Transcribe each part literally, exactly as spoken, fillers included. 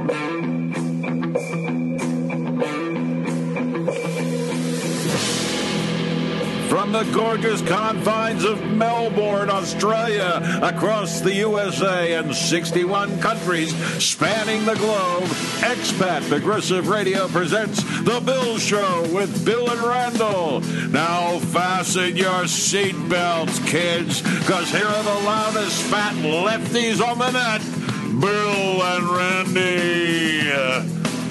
From the gorgeous confines of Melbourne, Australia, across the U S A and sixty-one countries spanning the globe, Expat Progressive Radio presents The Bill Show with Bill and Randall. Now fasten your seatbelts, kids, because here are the loudest fat lefties on the net, Bill and Randy.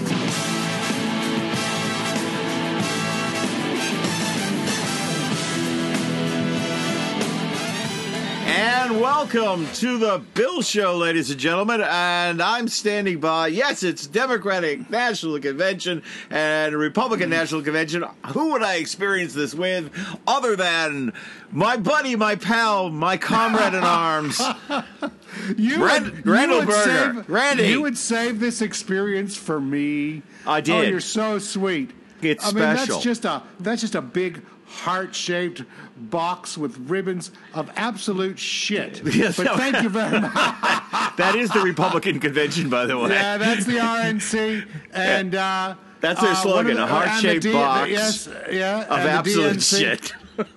And welcome to the Bill Show, ladies and gentlemen. And I'm standing by. Yes, it's Democratic National Convention and Republican National Convention. Who would I experience this with other than my buddy, my pal, my comrade in arms, you Rand- would, Randall you would Berger. Save, Randy. You would save this experience for me. I did. Oh, you're so sweet. It's I special. mean, that's just a that's just a big heart-shaped box with ribbons of absolute shit. Yes, but thank you very much. That is the Republican convention, by the way. Yeah, that's the R N C, and uh, that's their uh, slogan: the, a heart-shaped D, box. The, yes, yeah, of and absolute the D N C. shit.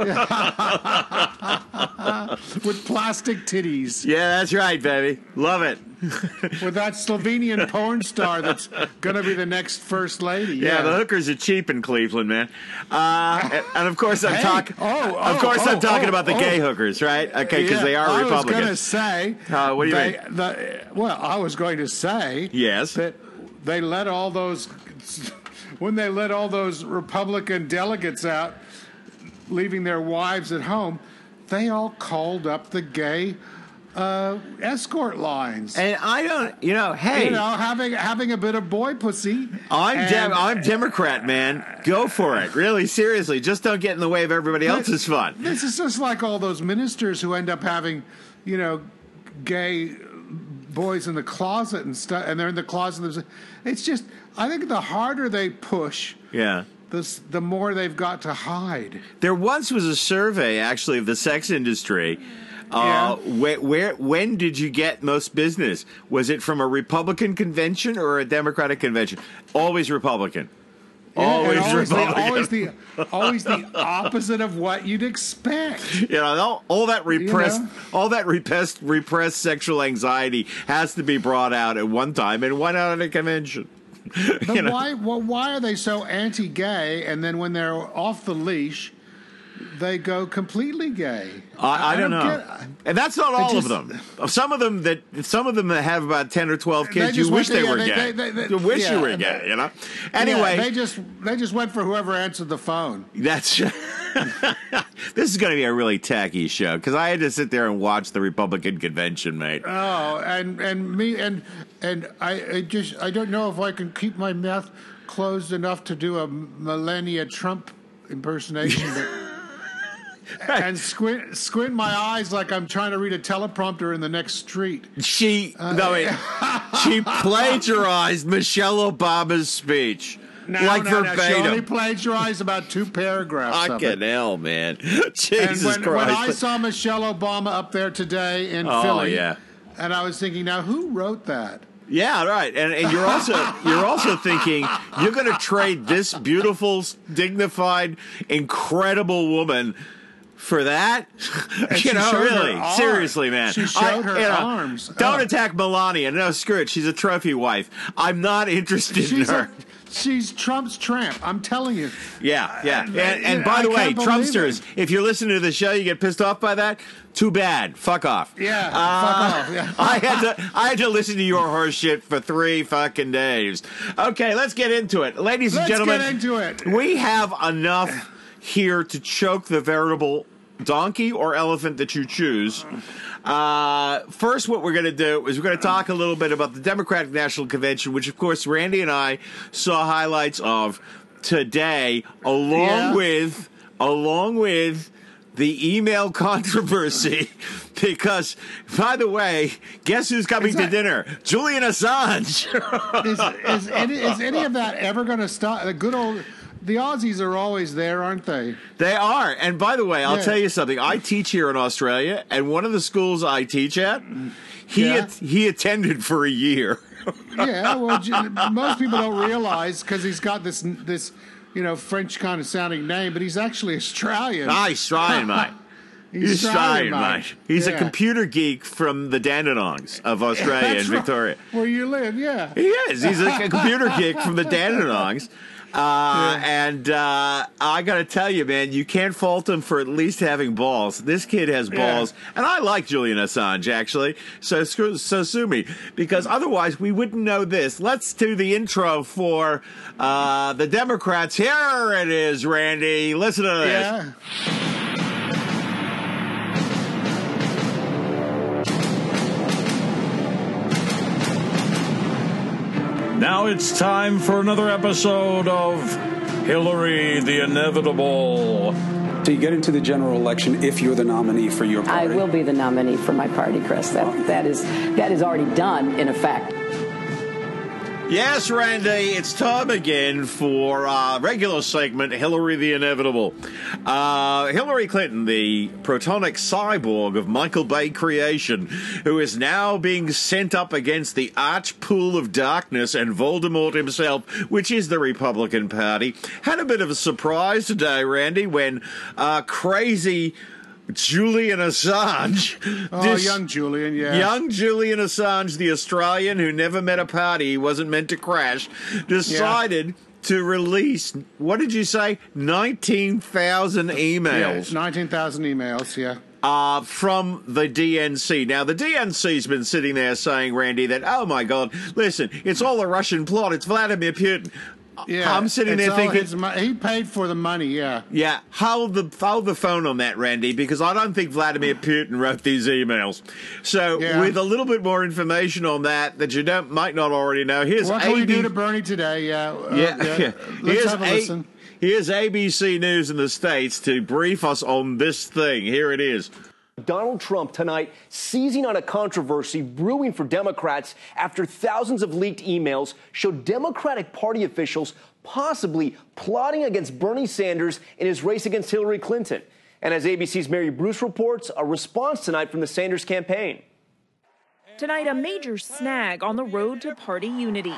With plastic titties. Yeah, that's right, baby. Love it. With that Slovenian porn star that's going to be the next first lady. Yeah, Yeah, the hookers are cheap in Cleveland, man. Uh, and, and of course, I'm Hey, talking. oh, of oh, course, I'm oh, talking oh, about the oh. gay hookers, right? Okay, because Yeah, they are I was Republican. going to say. Uh, what do you they, mean? The, well, I was going to say. Yes. That they let all those. When they let all those Republican delegates out, leaving their wives at home, they all called up the gay uh, escort lines. And I don't, you know, hey, You know, having having a bit of boy pussy. I'm and- Dem- I'm Democrat, man. Go for it. Really, seriously. Just don't get in the way of everybody else's fun. This is just like all those ministers who end up having, you know, gay boys in the closet and stuff, and they're in the closet. It's just, I think the harder they push, Yeah. the the more they've got to hide. There once was a survey, actually, of the sex industry. Yeah. Uh, where, where, when did you get most business? Was it from a Republican convention or a Democratic convention? Always Republican. Yeah, Always, and always Republican. The, always the always the opposite of what you'd expect. You know, all, all that repressed, You know? all that repressed, repressed sexual anxiety has to be brought out at one time and one out at a convention. But You know? why? Well, why are they so anti-gay? And then when they're off the leash, they go completely gay. I, I, don't, know, get- and that's not all just- of them. Some of them that some of them that have about ten or twelve They kids, just you wish went- they yeah, were they- gay. they- they- you wish yeah, you were and gay. they- You know. Yeah, Anyway, they just they just went for whoever answered the phone. that's this is going to be a really tacky show because I had to sit there and watch the Republican convention, mate. Oh, and and me and and I, I just I don't know if I can keep my mouth closed enough to do a Melania Trump impersonation. But, and squint squint my eyes like I'm trying to read a teleprompter in the next street. She no, wait, she plagiarized Michelle Obama's speech. No, like no, no. She verbatim. only plagiarized about two paragraphs of it. Fucking hell, man. And Jesus when, Christ. when I saw Michelle Obama up there today in Oh, Philly, yeah. and I was thinking, now who wrote that? Yeah, right. And and you're also you're also thinking you're going to trade this beautiful, dignified, incredible woman for that? And you she know, showed her really, arm. seriously, man. She showed her you know, arms. Don't Oh. attack Melania. No, screw it. She's a trophy wife. I'm not interested She's in a, her. she's Trump's tramp. I'm telling you. Yeah, yeah. And, and, yeah, by I the way, can't believe Trumpsters, it. if you're listening to the show, you get pissed off by that. Too bad. Fuck off. Yeah, Uh, fuck off. Yeah. I had to. I had to listen to your horse shit for three fucking days. Okay, let's get into it, ladies and Let's gentlemen. get into it. We have enough here to choke the veritable donkey or elephant that you choose. Uh, first, what we're going to do is we're going to talk a little bit about the Democratic National Convention, which, of course, Randy and I saw highlights of today, along Yeah. with, along with the email controversy. Because, by the way, guess who's coming Is to that- dinner? Julian Assange. Is, is, any, is any of that ever going to stop? The good old, the Aussies are always there, aren't they? They are. And by the way, I'll Yeah. tell you something. I teach here in Australia, and one of the schools I teach at, he Yeah. at, he attended for a year. Yeah, well, most people don't realize because he's got this this you know French kind of sounding name, but he's actually Australian. Ah, Australian, mate. He's Australian, mate. He's yeah. a computer geek from the Dandenongs of Australia and Victoria. Right. Where you live, yeah. He is. He's a computer geek from the Dandenongs. Uh, yeah. And uh, I got to tell you, man, you can't fault him for at least having balls. This kid has balls. Yeah. And I like Julian Assange, actually. So, so sue me. Because otherwise, we wouldn't know this. Let's do the intro for uh, the Democrats. Here it is, Randy. Listen to this. Yeah. Now it's time for another episode of Hillary the Inevitable. So you get into the general election if you're the nominee for your party? I will be the nominee for my party, Chris. That, that is that is already done, in effect. Yes, Randy, it's time again for our regular segment, Hillary the Inevitable. Uh, Hillary Clinton, the protonic cyborg of Michael Bay creation, who is now being sent up against the arch pool of darkness and Voldemort himself, which is the Republican Party, had a bit of a surprise today, Randy, when uh, crazy Julian Assange. Oh, this, young Julian, yeah. Young Julian Assange, the Australian who never met a party he wasn't meant to crash, decided yeah. to release, what did you say, nineteen thousand emails? Yeah, nineteen thousand emails, yeah. Uh, from the D N C. Now, the D N C's been sitting there saying, Randy, that, oh, my God, listen, it's all a Russian plot. It's Vladimir Putin. Yeah, I'm sitting there thinking he paid for the money. Yeah, yeah. Hold the hold the phone on that, Randy, because I don't think Vladimir Putin wrote these emails. So, yeah. with a little bit more information on that that you don't might not already know, here's what can A B- we do to Bernie today? Yeah, uh, yeah. yeah. yeah. Let's here's have a, a listen. Here's A B C News in the States to brief us on this thing. Here it is. Donald Trump tonight seizing on a controversy brewing for Democrats after thousands of leaked emails showed Democratic Party officials possibly plotting against Bernie Sanders in his race against Hillary Clinton. And as A B C's Mary Bruce reports, a response tonight from the Sanders campaign. Tonight, a major snag on the road to party unity.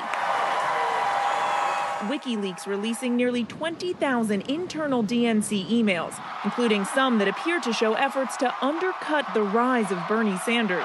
WikiLeaks releasing nearly twenty thousand internal D N C emails, including some that appear to show efforts to undercut the rise of Bernie Sanders.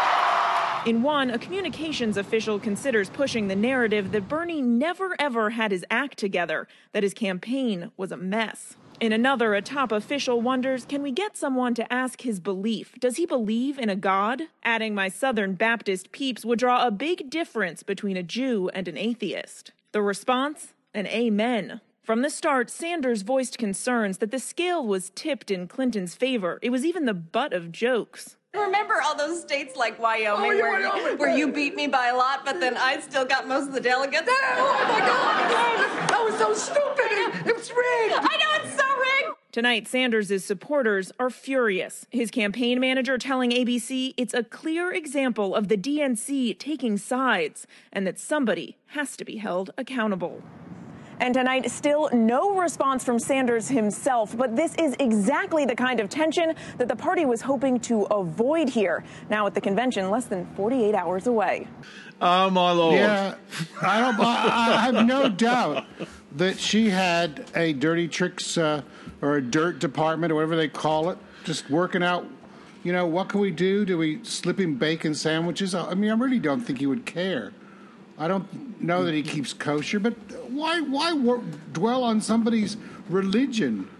In one, a communications official considers pushing the narrative that Bernie never ever had his act together, that his campaign was a mess. In another, a top official wonders, can we get someone to ask his belief? Does he believe in a God? Adding my Southern Baptist peeps would draw a big difference between a Jew and an atheist. The response? An amen. From the start, Sanders voiced concerns that the scale was tipped in Clinton's favor. It was even the butt of jokes. Remember all those states like Wyoming oh, yeah, where, you, where you beat me by a lot, but then I still got most of the delegates? Oh, my God! That was so stupid! It was rigged! I know, it's so rigged! Tonight, Sanders' supporters are furious. His campaign manager telling A B C it's a clear example of the D N C taking sides and that somebody has to be held accountable. And tonight, still no response from Sanders himself, but this is exactly the kind of tension that the party was hoping to avoid here. Now at the convention, less than forty-eight hours away. Oh, my Lord. Yeah, I, don't, I, I have no doubt that she had a dirty tricks uh, or a dirt department or whatever they call it, just working out, you know, what can we do? Do we slip him bacon sandwiches? I mean, I really don't think he would care. I don't know that he keeps kosher, but why why wor- dwell on somebody's religion?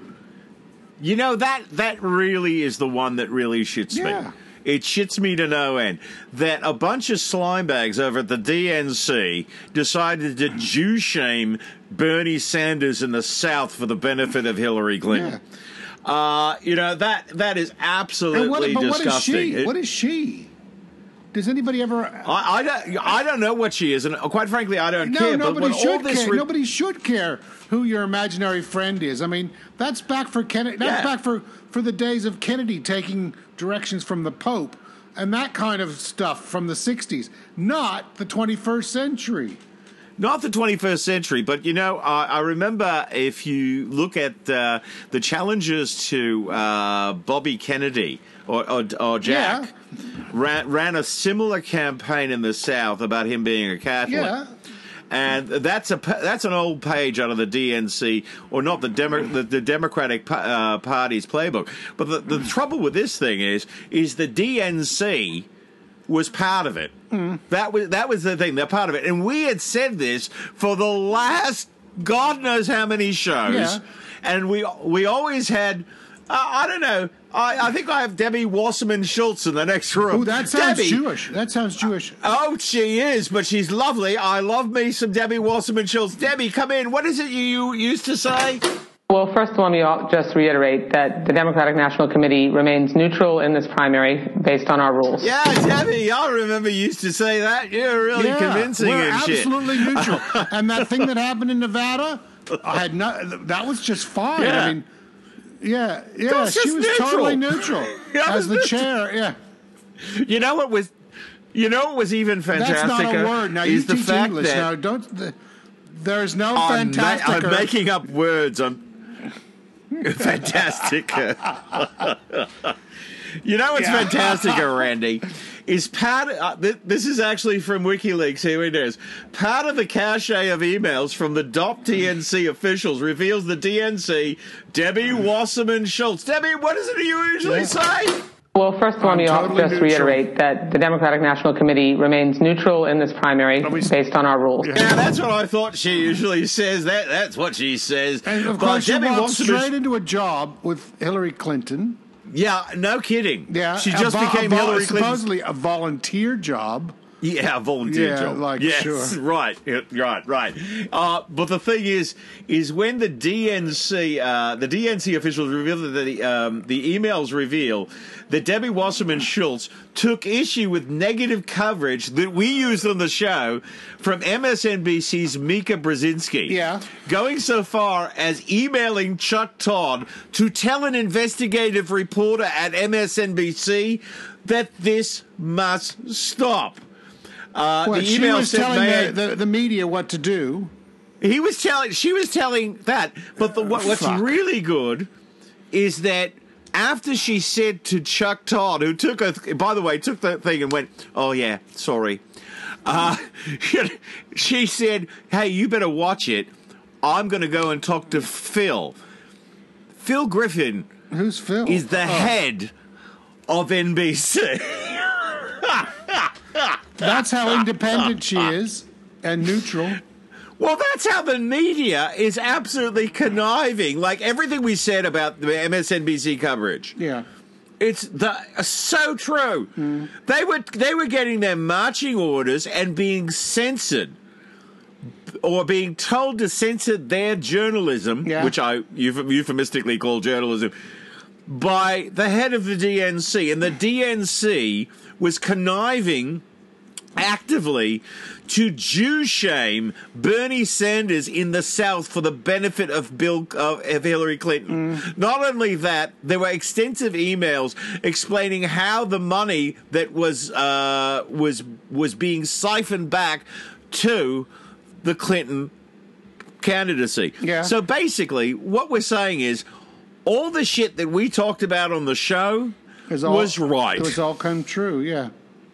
You know, that that really is the one that really shits yeah. me. It shits me to no end that a bunch of slimebags over at the D N C decided to Jew shame Bernie Sanders in the South for the benefit of Hillary Clinton. Yeah. Uh, you know, that that is absolutely what, but disgusting. What is she? It, what is she? Does anybody ever? I, I don't. I don't know what she is, and quite frankly, I don't no, care. Nobody but should all this care. re- Nobody should care who your imaginary friend is. I mean, that's back for Kennedy. That's yeah. back for, for the days of Kennedy taking directions from the Pope and that kind of stuff from the sixties, not the twenty-first century. Not the twenty-first century, but, you know, I, I remember if you look at uh, the challenges to uh, Bobby Kennedy or, or, or Jack, Yeah. ran, ran a similar campaign in the South about him being a Catholic. Yeah. And that's a that's an old page out of the D N C, or not the Demo, the, the Democratic uh, Party's playbook. But the, the trouble with this thing is, is the D N C was part of it. Mm. That was that was the thing. They're part of it, and we had said this for the last God knows how many shows, Yeah. and we we always had. Uh, I don't know. I, I think I have Debbie Wasserman Schultz in the next room. Oh, that sounds Debbie, Jewish. That sounds Jewish. Oh, she is, but she's lovely. I love me some Debbie Wasserman Schultz. Debbie, come in. What is it you, you used to say? Well, first, let me just reiterate that the Democratic National Committee remains neutral in this primary based on our rules. Yeah, Debbie, I remember you used to say that. You're really yeah, convincing we're and shit. absolutely neutral. And that thing that happened in Nevada, I had not. That was just fine. Yeah. I mean, yeah, yeah, That's she just was neutral. totally neutral Yeah, as the neutral. chair. Yeah, You know what was, you know what was even fantastic? that's not a word. Now you is the teach fact English. that Now don't. The, there's no I'm, ma- fantastic. I'm making up words. I'm fantastic. You know what's Yeah. fantastic, Randy, is part. Uh, th- this is actually from WikiLeaks. Here it is. Part of the cache of emails from the D O P D N C officials reveals the D N C, Debbie Wasserman Schultz. Debbie, what is it you usually Yeah. say? Well, first, let me totally just neutral. reiterate that the Democratic National Committee remains neutral in this primary based on our rules. Yeah, that's what I thought she usually says. That That's what she says. And of But course, she Debbie walked Wasserman- straight into a job with Hillary Clinton. Yeah, no kidding. Yeah, She a just vo- became a vo- Hillary Clinton. supposedly a volunteer job. Yeah, a volunteer Yeah, job. like, yes, sure. right, yeah, right, right. Uh, but the thing is, is when the D N C, uh, the D N C officials reveal that the um, the emails reveal that Debbie Wasserman Schultz took issue with negative coverage that we used on the show from M S N B C's Mika Brzezinski. Yeah. Going so far as emailing Chuck Todd to tell an investigative reporter at M S N B C that this must stop. Uh, Well, the she email was said telling they- the, the, the media what to do. he was telling, she was telling that. But the, what, what's Fuck. really good is that after she said to Chuck Todd, who took a, by the way, took the thing and went, "Oh yeah, sorry," uh, she said, "Hey, you better watch it. I'm going to go and talk to Phil." Phil Griffin Who's Phil? is the Oh. head of N B C. That's how independent she is and neutral. Well, that's how the media is absolutely conniving. Like everything we said about the M S N B C coverage. Yeah. It's the so true. Mm. They were they were getting their marching orders and being censored, or being told to censor their journalism, yeah. which I euphemistically call journalism, by the head of the D N C, and the D N C was conniving actively to Jew shame Bernie Sanders in the South for the benefit of Bill of, of Hillary Clinton. Mm. Not only that, there were extensive emails explaining how the money that was uh, was was being siphoned back to the Clinton candidacy. Yeah. So basically, what we're saying is all the shit that we talked about on the show all, was right. It was all come true. Yeah.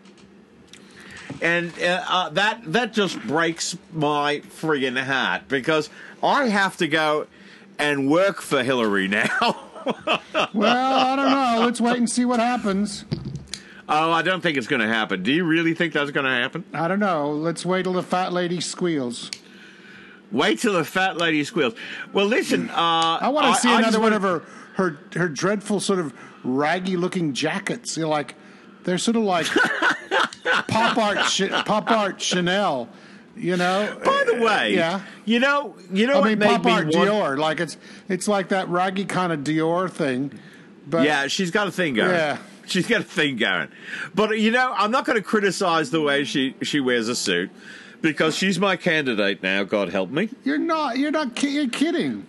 And uh, uh, that that just breaks my friggin' heart because I have to go and work for Hillary now. Well, I don't know. Let's wait and see what happens. Oh, I don't think it's going to happen. Do you really think that's going to happen? I don't know. Let's wait till the fat lady squeals. Wait till the fat lady squeals. Well, listen. Uh, I want to see I another one wanna... of her, her her dreadful sort of raggy-looking jackets. You're like, they're sort of like pop art, pop art Chanel. You know. By the way, yeah. You know, you know I what mean, made pop me art want... Dior. Like it's it's like that raggy kind of Dior thing. But yeah, she's got a thing going. Yeah. She's got a thing going. But, you know, I'm not going to criticize the way she, she wears a suit because she's my candidate now, God help me. You're not. You're not. You're kidding.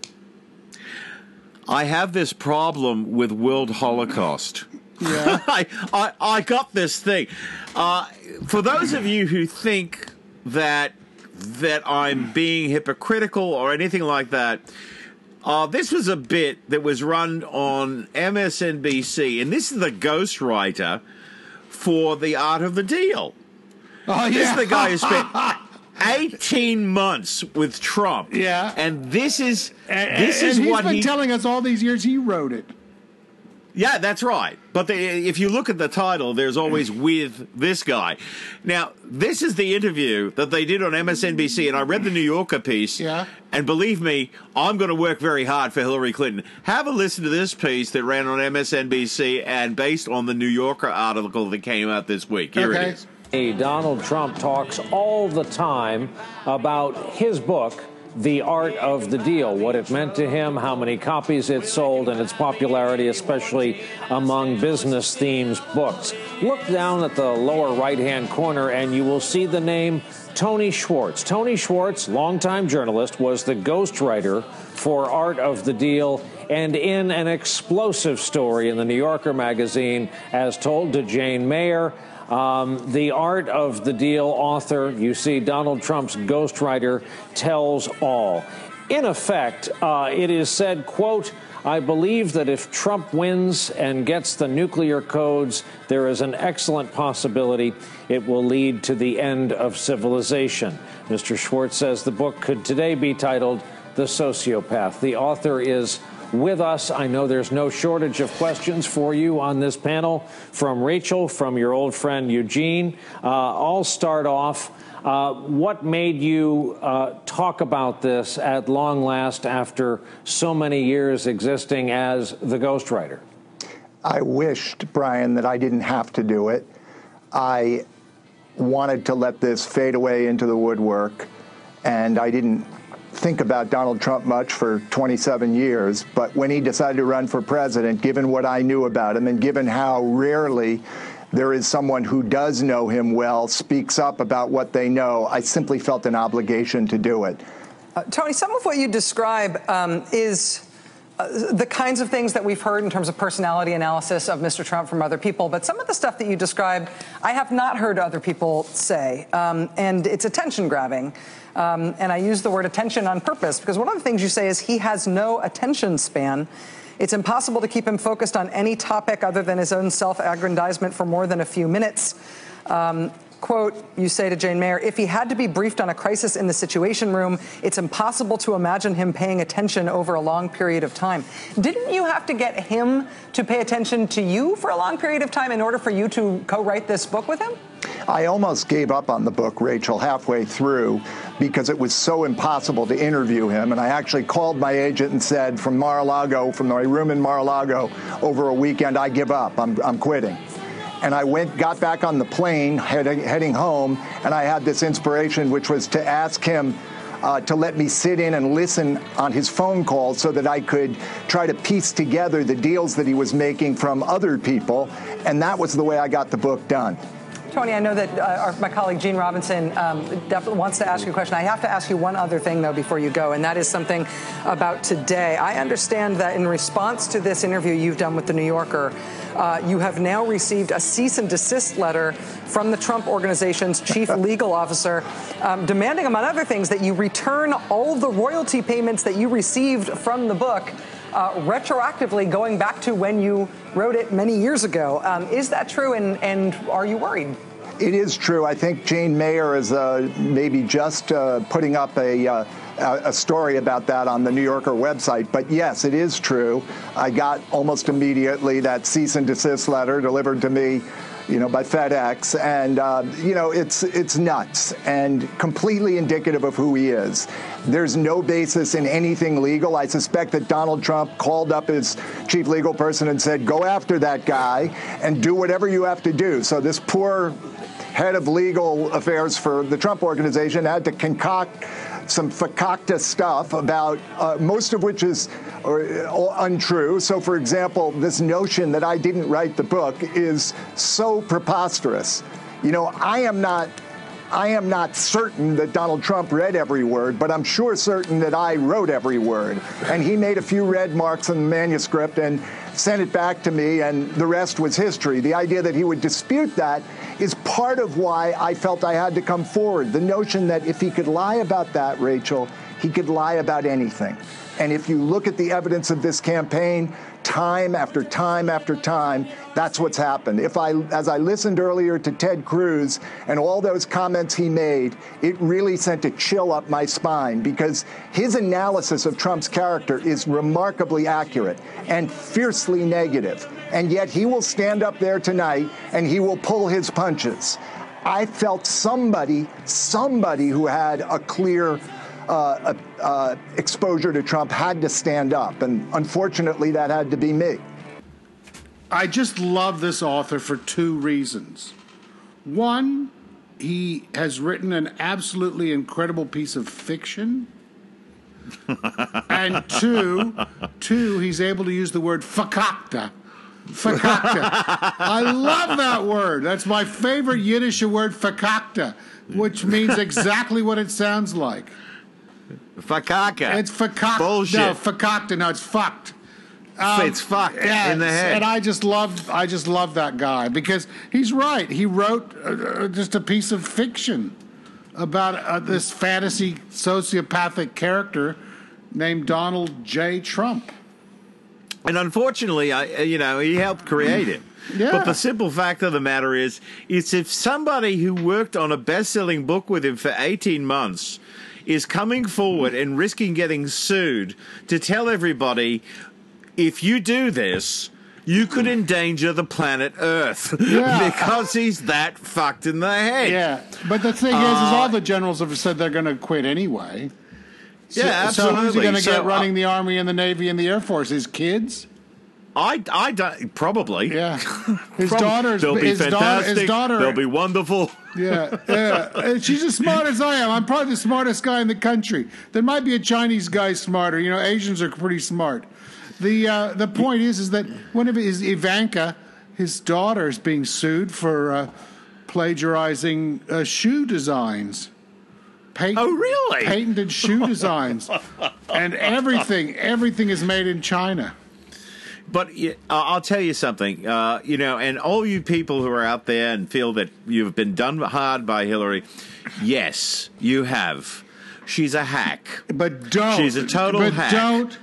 I have this problem with World Holocaust. Yeah. I, I, I got this thing. Uh, for those of you who think that that I'm being hypocritical or anything like that. Uh, this was a bit that was run on M S N B C, and this is the ghostwriter for The Art of the Deal. Oh, yeah. This is the guy who spent eighteen months with Trump. Yeah. And this is and, this and is he's what been he telling us all these years he wrote it. Yeah, that's right. But the, if you look at the title, there's always with this guy. Now, this is the interview that they did on M S N B C, and I read the New Yorker piece. Yeah. And believe me, I'm going to work very hard for Hillary Clinton. Have a listen to this piece that ran on M S N B C and based on the New Yorker article that came out this week. Here Okay. it is. Donald Trump talks all the time about his book, The Art of the Deal, what it meant to him, how many copies it sold, and its popularity, especially among business themes books. Look down at the lower right-hand corner, and you will see the name Tony Schwartz. Tony Schwartz, longtime journalist, was the ghostwriter for Art of the Deal, and in an explosive story in the New Yorker magazine, as told to Jane Mayer, Um, the Art of the Deal author, you see Donald Trump's ghostwriter, tells all. In effect, uh, it is said, quote, I believe that if Trump wins and gets the nuclear codes, there is an excellent possibility it will lead to the end of civilization. Mister Schwartz says the book could today be titled The Sociopath. The author is with us. I know there's no shortage of questions for you on this panel from Rachel, from your old friend Eugene. Uh, I'll start off. Uh, what made you uh, talk about this at long last after so many years existing as the ghostwriter? I wished, Brian, that I didn't have to do it. I wanted to let this fade away into the woodwork, and I didn't think about Donald Trump much for twenty-seven years, but when he decided to run for president, given what I knew about him and given how rarely there is someone who does know him well, speaks up about what they know, I simply felt an obligation to do it. Uh, Tony, some of what you describe um, is uh, the kinds of things that we've heard in terms of personality analysis of Mister Trump from other people, but some of the stuff that you describe, I have not heard other people say, um, and it's attention grabbing. Um, and I use the word attention on purpose because one of the things you say is he has no attention span. It's impossible to keep him focused on any topic other than his own self-aggrandizement for more than a few minutes. Um, quote, you say to Jane Mayer, if he had to be briefed on a crisis in the Situation Room, it's impossible to imagine him paying attention over a long period of time. Didn't you have to get him to pay attention to you for a long period of time in order for you to co-write this book with him? I almost gave up on the book, Rachel, halfway through because it was so impossible to interview him. And I actually called my agent and said from Mar-a-Lago, from my room in Mar-a-Lago, over a weekend, I give up. I'm, I'm quitting. And I went, got back on the plane, heading, heading home, and I had this inspiration, which was to ask him uh, to let me sit in and listen on his phone calls so that I could try to piece together the deals that he was making from other people. And that was the way I got the book done. Tony, I know that uh, our, my colleague Gene Robinson um, definitely wants to ask you a question. I have to ask you one other thing, though, before you go, and that is something about today. I understand that in response to this interview you've done with The New Yorker, uh, you have now received a cease and desist letter from the Trump Organization's chief legal officer, um, demanding, among other things, that you return all the royalty payments that you received from the book Uh, retroactively going back to when you wrote it many years ago. Um, is that true, and, and are you worried? It is true. I think Jane Mayer is uh, maybe just uh, putting up a, uh, a story about that on the New Yorker website. But yes, it is true. I got almost immediately that cease and desist letter delivered to me, you know, by FedEx. And, uh, you know, it's it's nuts and completely indicative of who he is. There's no basis in anything legal. I suspect that Donald Trump called up his chief legal person and said, go after that guy and do whatever you have to do. So this poor head of legal affairs for the Trump Organization had to concoct some fakakta stuff about uh, most of which is uh, untrue. So, for example, this notion that I didn't write the book is so preposterous. You know, I am not I am not certain that Donald Trump read every word, but I'm sure certain that I wrote every word. And he made a few red marks in the manuscript, and sent it back to me, and the rest was history. The idea that he would dispute that is part of why I felt I had to come forward. The notion that if he could lie about that, Rachel, he could lie about anything. And if you look at the evidence of this campaign, time after time after time, that's what's happened. If I, as I listened earlier to Ted Cruz and all those comments he made, it really sent a chill up my spine, because his analysis of Trump's character is remarkably accurate and fiercely negative. And yet he will stand up there tonight and he will pull his punches. I felt somebody, somebody who had a clear Uh, uh, exposure to Trump had to stand up, and unfortunately that had to be me. I just love this author for two reasons. One, he has written an absolutely incredible piece of fiction. And two, two, he's able to use the word fakakta. Fakakta. I love that word. That's my favorite Yiddish word, fakakta, which means exactly what it sounds like. Fakaka. It's fakakta. Bullshit. No, fakakta. No, it's fucked. Um, it's fucked yeah, in the head. And I just love, I just love that guy because he's right. He wrote uh, just a piece of fiction about uh, this fantasy sociopathic character named Donald J. Trump. And unfortunately, I, you know, he helped create it. Yeah. But the simple fact of the matter is, it's if somebody who worked on a best-selling book with him for eighteen months is coming forward and risking getting sued to tell everybody, if you do this, you could endanger the planet Earth. Yeah. Because he's that fucked in the head. Yeah, but the thing uh, is, is all the generals have said they're going to quit anyway. So, yeah, absolutely. So who's he going to so, get running uh, the Army and the Navy and the Air Force? His kids? I, I don't, probably. Yeah. His Prob- daughter's, They'll be his fantastic. Daughter, his daughter, They'll be wonderful. Yeah, yeah. And she's as smart as I am. I'm probably the smartest guy in the country. There might be a Chinese guy smarter. You know, Asians are pretty smart. The uh, the point is, is that one of his Ivanka, his daughter, is being sued for uh, plagiarizing uh, shoe designs. Patent, oh, really? Patented shoe designs, and everything, everything is made in China. But uh, I'll tell you something, uh, you know, and all you people who are out there and feel that you've been done hard by Hillary, yes, you have. She's a hack. But don't. She's a total but hack. But don't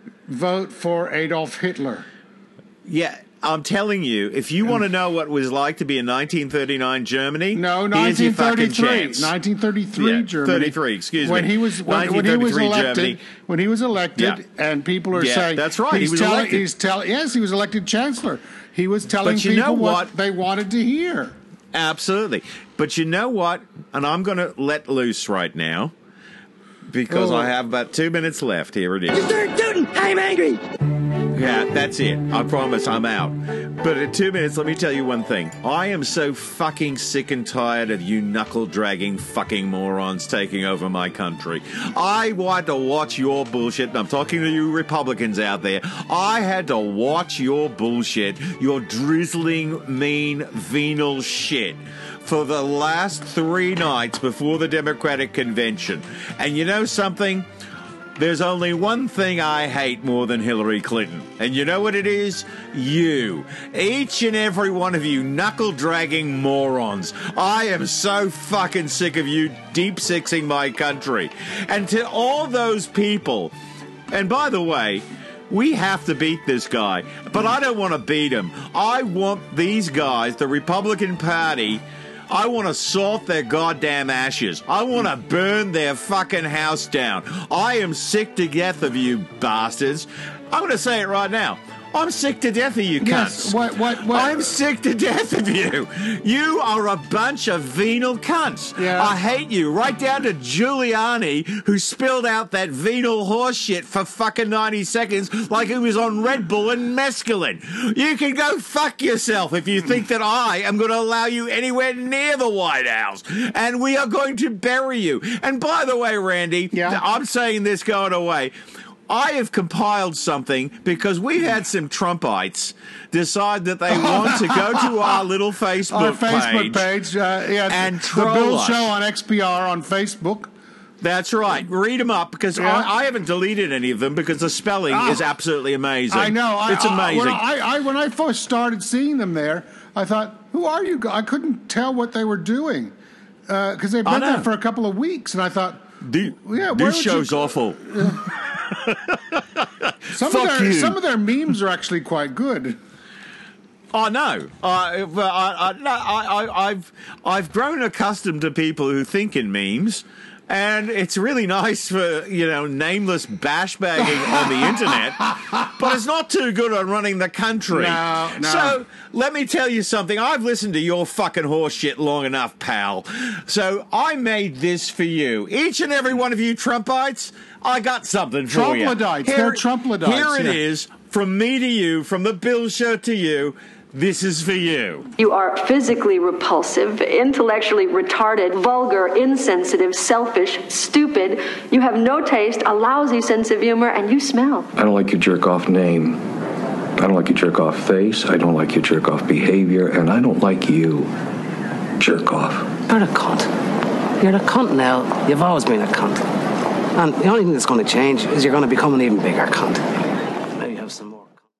vote for Adolf Hitler. Yeah, I'm telling you, if you want to know what it was like to be in nineteen thirty-nine Germany, no, here's your fucking nineteen thirty-three, chance. nineteen thirty-three yeah, Germany. thirty-three, excuse when me. He was, when, when he was elected, Germany. when he was elected, yeah. and people are yeah, saying that's right. He's he was telling, elected. He's tell, yes, he was elected chancellor. He was telling but you people know what? what they wanted to hear. Absolutely, but you know what? And I'm going to let loose right now because oh. I have about two minutes left. Here it is. Mister Newton, I'm angry. Yeah, that's it. I promise I'm out. But in two minutes, let me tell you one thing. I am so fucking sick and tired of you knuckle-dragging fucking morons taking over my country. I want to watch your bullshit, and I'm talking to you Republicans out there. I had to watch your bullshit, your drizzling, mean, venal shit for the last three nights before the Democratic convention. And you know something? There's only one thing I hate more than Hillary Clinton. And you know what it is? You. Each and every one of you knuckle-dragging morons. I am so fucking sick of you deep-sixing my country. And to all those people, and by the way, we have to beat this guy, but I don't want to beat him. I want these guys, the Republican Party, I want to salt their goddamn ashes. I want to burn their fucking house down. I am sick to death of you bastards. I'm going to say it right now. I'm sick to death of you cunts. Yes, what, what, what? I'm sick to death of you. You are a bunch of venal cunts. Yeah. I hate you, right down to Giuliani, who spilled out that venal horse shit for fucking ninety seconds like it was on Red Bull and mescaline. You can go fuck yourself if you think that I am going to allow you anywhere near the White House. And we are going to bury you. And by the way, Randy, yeah. I'm saying this going away. I have compiled something because we've had some Trumpites decide that they want to go to our little Facebook our Facebook page, page uh, yeah, and the troll Bill us. Show on X P R on Facebook. That's right. Read them up, because Yeah. I, I haven't deleted any of them because the spelling Ah. is absolutely amazing. I know. I, It's I, amazing. when I, I when I first started seeing them there, I thought, "Who are you?" guys? I couldn't tell what they were doing because they've I been there know. for a couple of weeks, and I thought, The- "Yeah, where this would show's you, awful. Some Fuck of their you. some of their memes are actually quite good." I know. Uh, but I, I, no, I, I, I've I've grown accustomed to people who think in memes, and it's really nice for, you know, nameless bash bagging on the internet, but it's not too good on running the country. No, no. So let me tell you something. I've listened to your fucking horse shit long enough, pal. So I made this for you. Each and every one of you Trumpites, I got something for you. Trumpledites. They're Trumpledites, Here it yeah. is, from me to you, from the Bill Show to you. This is for you. You are physically repulsive, intellectually retarded, vulgar, insensitive, selfish, stupid. You have no taste, a lousy sense of humor, and you smell. I don't like your jerk-off name. I don't like your jerk-off face. I don't like your jerk-off behavior. And I don't like you, jerk-off. You're a cunt. You're a cunt now. You've always been a cunt. And the only thing that's going to change is you're going to become an even bigger cunt. Maybe have some more.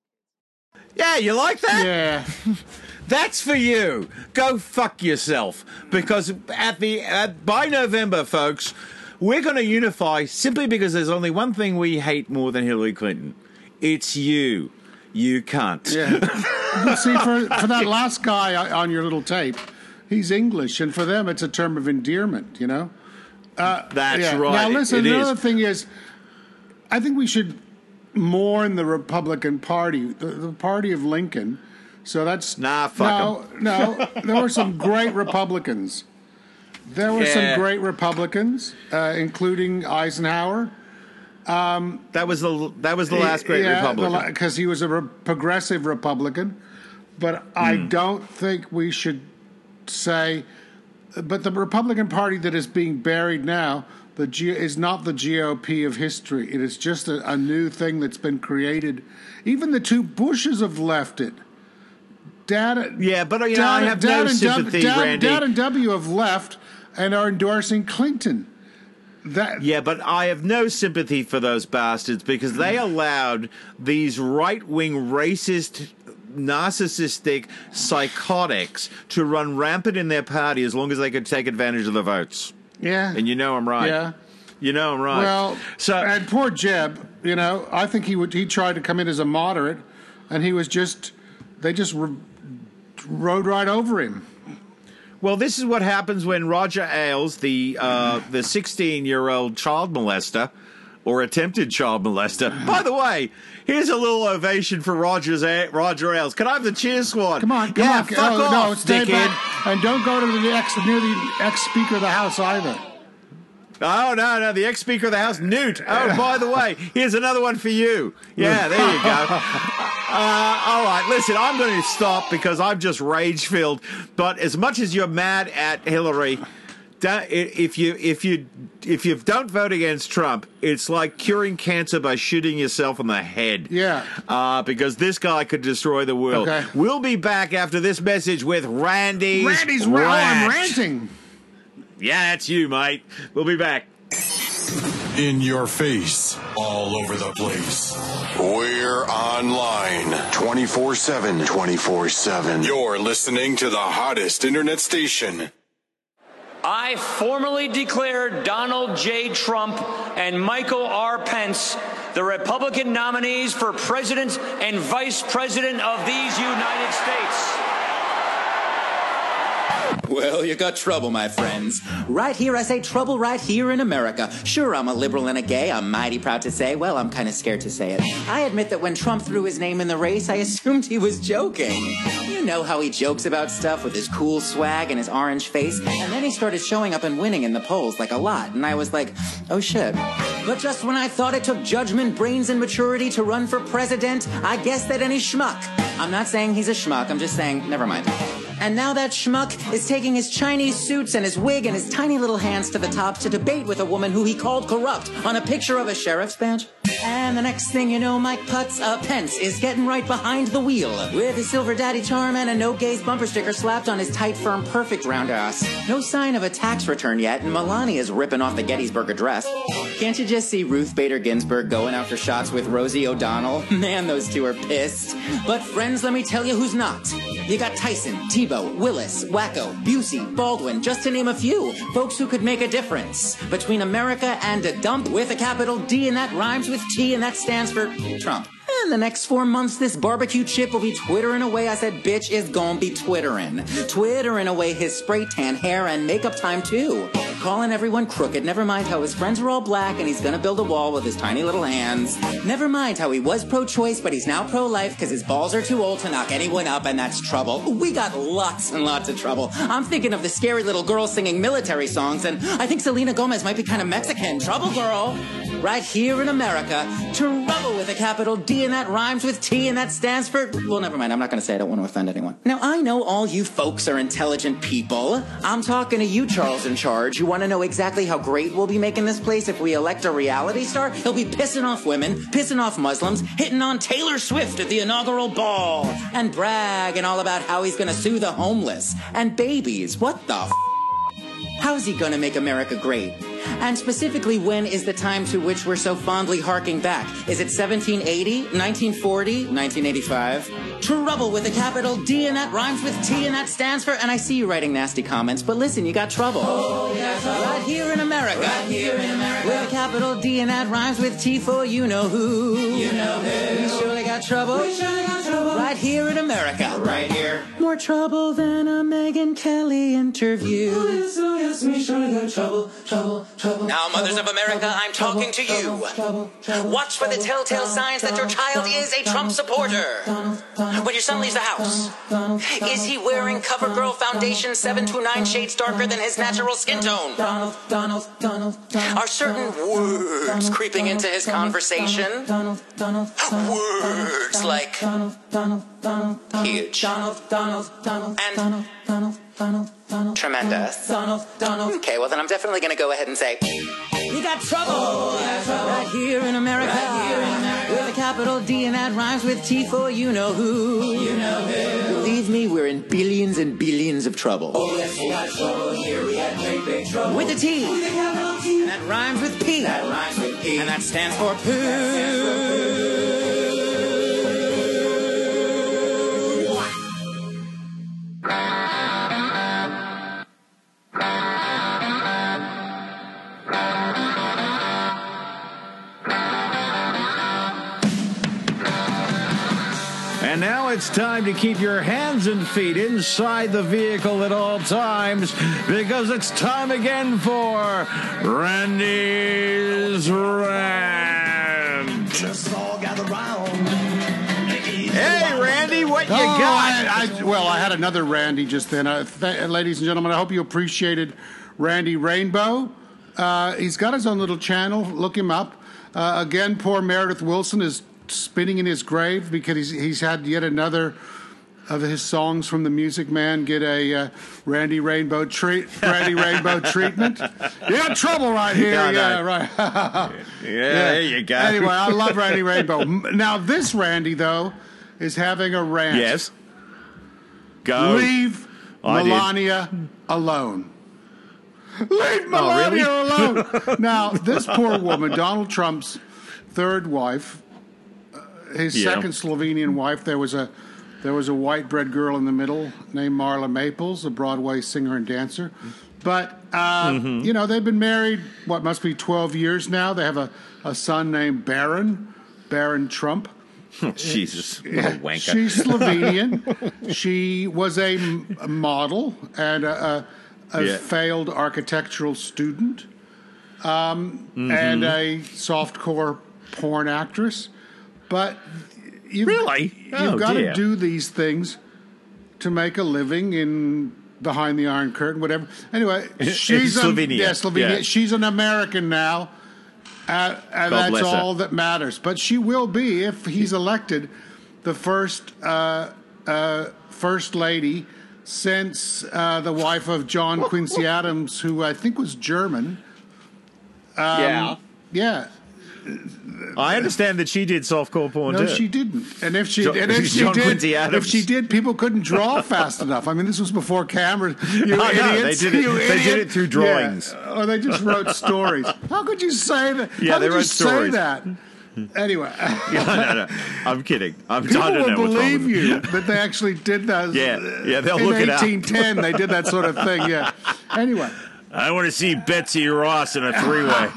Yeah, you like that? Yeah. That's for you. Go fuck yourself. Because at the at, by November, folks, we're going to unify simply because there's only one thing we hate more than Hillary Clinton. It's you. You can't. Yeah. You see, for for that last guy on your little tape, he's English, and for them, it's a term of endearment. You know. Uh, That's yeah. right. Now, listen. It Another is. thing is, I think we should mourn the Republican Party, the, the party of Lincoln. So that's nah, fuck no, no. There were some great Republicans. There were Yeah. some great Republicans, uh, including Eisenhower. Um, that was the that was the last great yeah, Republican because he was a re- progressive Republican. But I Hmm. don't think we should say. But the Republican Party that is being buried now. The G- is not the G O P of history. It is just a, a new thing that's been created. Even the two Bushes have left it. Dad, yeah, but you know, Dad, I have Dad no and sympathy, w, Dad, Randy. Dad and W have left and are endorsing Clinton. That yeah, but I have no sympathy for those bastards because they allowed these right-wing racist, narcissistic psychotics to run rampant in their party as long as they could take advantage of the votes. Yeah. And you know I'm right. Yeah. You know I'm right. Well, so and poor Jeb, you know, I think he would. He tried to come in as a moderate, and he was just. They just re- rode right over him. Well, this is what happens when Roger Ailes, the uh, the sixteen-year-old child molester, or attempted child molester. By the way, here's a little ovation for Roger's A- Roger Ailes. Can I have the cheer squad? Come on, come yeah, on. fuck oh, off, no, stay dickhead. back, and don't go to the ex near the ex-speaker of the House either. Oh, no, no, the ex-Speaker of the House, Newt. Oh, by the way, here's another one for you. Yeah, there you go. Uh, all right, listen, I'm going to stop because I'm just rage-filled. But as much as you're mad at Hillary, if you if you if you don't vote against Trump, it's like curing cancer by shooting yourself in the head. Yeah. Uh, because this guy could destroy the world. Okay. We'll be back after this message with Randy's Randy's ra- oh, I'm Rant. ranting. Yeah, that's you, mate. We'll be back. In your face, all over the place. We're online twenty-four seven. twenty-four seven. You're listening to the hottest internet station. I formally declare Donald J. Trump and Michael R. Pence the Republican nominees for President and Vice President of these United States. Well, you got trouble, my friends. Right here, I say trouble right here in America. Sure, I'm a liberal and a gay. I'm mighty proud to say, well, I'm kind of scared to say it. I admit that when Trump threw his name in the race, I assumed he was joking. You know how he jokes about stuff with his cool swag and his orange face, and then he started showing up and winning in the polls, like a lot, and I was like, oh shit. But just when I thought it took judgment, brains, and maturity to run for president, I guessed that any schmuck. I'm not saying he's a schmuck, I'm just saying, never mind. And now that schmuck is taking his Chinese suits and his wig and his tiny little hands to the top to debate with a woman who he called corrupt on a picture of a sheriff's badge. And the next thing you know, Mike Putz, uh, Pence is getting right behind the wheel with his silver daddy charm and a no-gays bumper sticker slapped on his tight, firm, perfect round ass. No sign of a tax return yet, and Melania's ripping off the Gettysburg Address. Can't you just see Ruth Bader Ginsburg going out for shots with Rosie O'Donnell? Man, those two are pissed. But friends, let me tell you who's not. You got Tyson, Tebow, Willis, Wacko, Busey, Baldwin, just to name a few. Folks who could make a difference between America and a dump with a capital D, and that rhymes with T, and that stands for Trump. And the next four months, this barbecue chip will be twittering away. I said, bitch is gonna be twittering. Twittering away his spray tan hair and makeup time, too. Calling everyone crooked. Never mind how his friends are all black and he's gonna build a wall with his tiny little hands. Never mind how he was pro-choice, but he's now pro-life because his balls are too old to knock anyone up, and that's trouble. We got lots and lots of trouble. I'm thinking of the scary little girl singing military songs, and I think Selena Gomez might be kind of Mexican. Trouble girl. Right here in America. Trouble with a capital D, and that rhymes with T, and that stands for... Well, never mind. I'm not going to say. I don't want to offend anyone. Now, I know all you folks are intelligent people. I'm talking to you, Charles in charge. You want to know exactly how great we'll be making this place if we elect a reality star? He'll be pissing off women, pissing off Muslims, hitting on Taylor Swift at the inaugural ball, and bragging all about how he's going to sue the homeless and babies. What the f***? How's he going to make America great? And specifically, when is the time to which we're so fondly harking back? Is it seventeen eighty, nineteen forty, nineteen eighty-five? Trouble with a capital D, and that rhymes with T, and that stands for... And I see you writing nasty comments, but listen, you got trouble. Oh, yes, right here in America. Right here in America. With a capital D, and that rhymes with T for you know who. You know who. We surely got trouble. We surely got trouble. Right here in America. Right here. More trouble than a Megyn Kelly interview. Oh, yes, oh, yes, we surely got trouble, trouble, trouble. Now, mothers of America, I'm talking to you. Watch for the telltale signs that your child is a Trump supporter. When your son leaves the house, is he wearing CoverGirl foundation seven to nine shades darker than his natural skin tone? Are certain words creeping into his conversation? Words like huge and tremendous. Okay, well then I'm definitely going to go ahead and say, you got trouble right here in America, right here in America. With a capital D, and that rhymes with T for you know who. You know who. Believe me, we're in billions and billions of trouble. Oh yes, we got trouble here. We got great big trouble with a T. With a capital T. And that rhymes with P. That rhymes with P. And that stands for poo. And now it's time to keep your hands and feet inside the vehicle at all times, because it's time again for Randy's Rant. Just all gather round. Hey, Randy, what you oh, got? I, I, well, I had another Randy just then. Uh, th- ladies and gentlemen, I hope you appreciated Randy Rainbow. Uh, he's got his own little channel. Look him up. Uh, again, poor Meredith Wilson is spinning in his grave because he's, he's had yet another of his songs from the Music Man get a uh, Randy Rainbow treat, Randy Rainbow treatment. You got trouble right here. Yeah, yeah, no. right. yeah, yeah, there you go. Anyway, I love Randy Rainbow. Now, this Randy, though, is having a rant. Yes. Go. Leave I Melania did. alone. Leave Melania oh, really? alone. Now, this poor woman, Donald Trump's third wife, his yeah. second Slovenian wife, there was a there was a white bread girl in the middle named Marla Maples, a Broadway singer and dancer. But uh, mm-hmm. you know, they've been married what must be twelve years now. They have a, a son named Barron, Barron Trump. Oh, Jesus, Yeah, wanker. she's Slovenian. She was a, m- a model and a, a, a Yeah. failed architectural student, um, Mhm. and a softcore porn actress. But you've, Really? you've Oh, got dear. to do these things to make a living in behind the Iron Curtain, whatever. Anyway, she's In a- Slovenia. yeah, Slovenia. Yeah. She's an American now. Uh, and God that's bless her. all that matters. But she will be, if he's elected, the first uh, uh, first lady since uh, the wife of John Quincy Adams, who I think was German. Um, Yeah. Yeah. I understand that she did softcore porn No, too. she didn't. And if she Jo- and if she John did, Quincy if Adams. she did, people couldn't draw fast enough. I mean, this was before cameras. You I know, idiots. they did it- you they did idiot. it through drawings. Yeah. Or they just wrote stories. How could you say that? Yeah, How they could you wrote say stories. that? Anyway, Yeah, no, no, I'm kidding. I'm, people I don't know will what's wrong believe with you that they actually did that. Yeah, yeah, they'll in look it up. eighteen ten, they did that sort of thing. Yeah. Anyway. I want to see Betsy Ross in a three-way.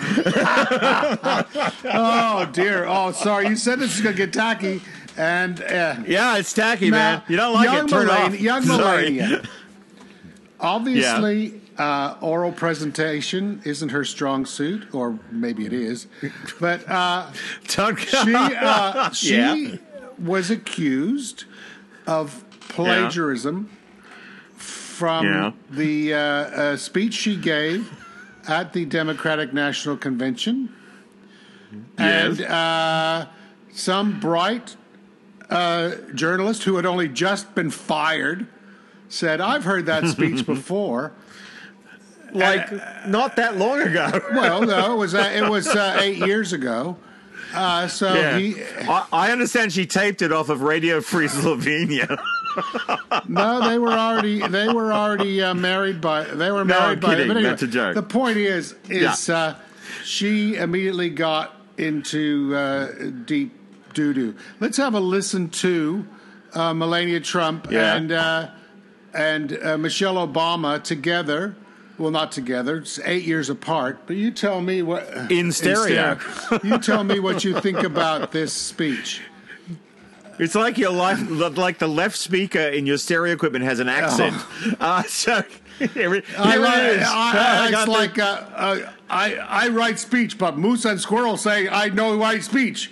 Oh dear. Oh, sorry. You said this is going to get tacky, and uh, yeah, it's tacky, now, man. You don't like young it? Turn it Melania, off. Young Sorry. Melania. Obviously, uh, oral presentation isn't her strong suit, or maybe it is. But uh, she uh, she Yeah. was accused of plagiarism from Yeah. the uh, uh, speech she gave at the Democratic National Convention. Yes. And uh, some bright uh, journalist who had only just been fired said, I've heard that speech before. Like, not that long ago. Well, no, it was uh, it was uh, eight years ago. Uh, so Yeah. he, I, I understand she taped it off of Radio Free Slovenia. no, they were already they were already uh, married by they were No, married I'm by. kidding. But anyway, That's a joke. The point is, is uh, she immediately got into uh, deep doo doo. Let's have a listen to uh, Melania Trump Yeah. and uh, and uh, Michelle Obama together. Well, not together. It's eight years apart. But you tell me what In stereo. You tell me what you think about this speech. It's like your life, like the left speaker in your stereo equipment has an accent. Uh, so here, it- I here write, it is. I, I, I got it's the- like uh, uh, I, I write speech, but Moose and Squirrel say I know write speech.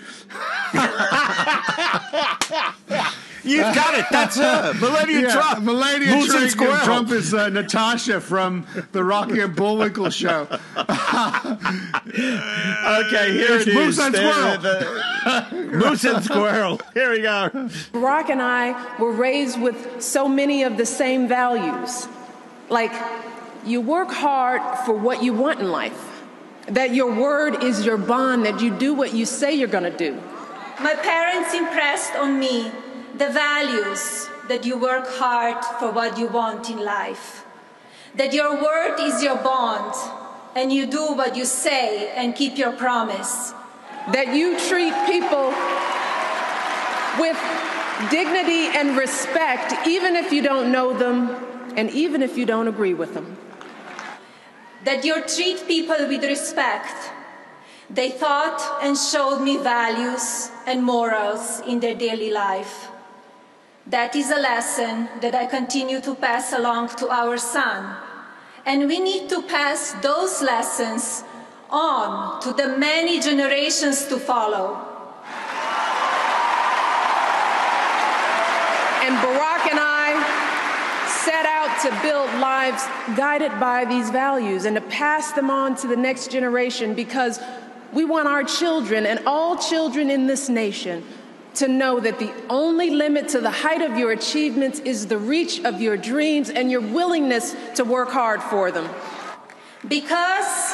You've got it. That's her. Melania Yeah, Trump. Melania Moose and Trump, Squirrel. Trump is uh, Natasha from the Rocky and Bullwinkle show. Okay, here It's it is. Moose and There- Squirrel. the- Moose and Squirrel. Here we go. Barack and I were raised with so many of the same values. Like, you work hard for what you want in life, that your word is your bond, that you do what you say you're going to do. My parents impressed on me the values that you work hard for what you want in life, that your word is your bond, and you do what you say and keep your promise. That you treat people with dignity and respect, even if you don't know them and even if you don't agree with them. That you treat people with respect. They thought and showed me values and morals in their daily life. That is a lesson that I continue to pass along to our son. And we need to pass those lessons on to the many generations to follow. And Barack and I set out to build lives guided by these values and to pass them on to the next generation, because we want our children and all children in this nation to know that the only limit to the height of your achievements is the reach of your dreams and your willingness to work hard for them. Because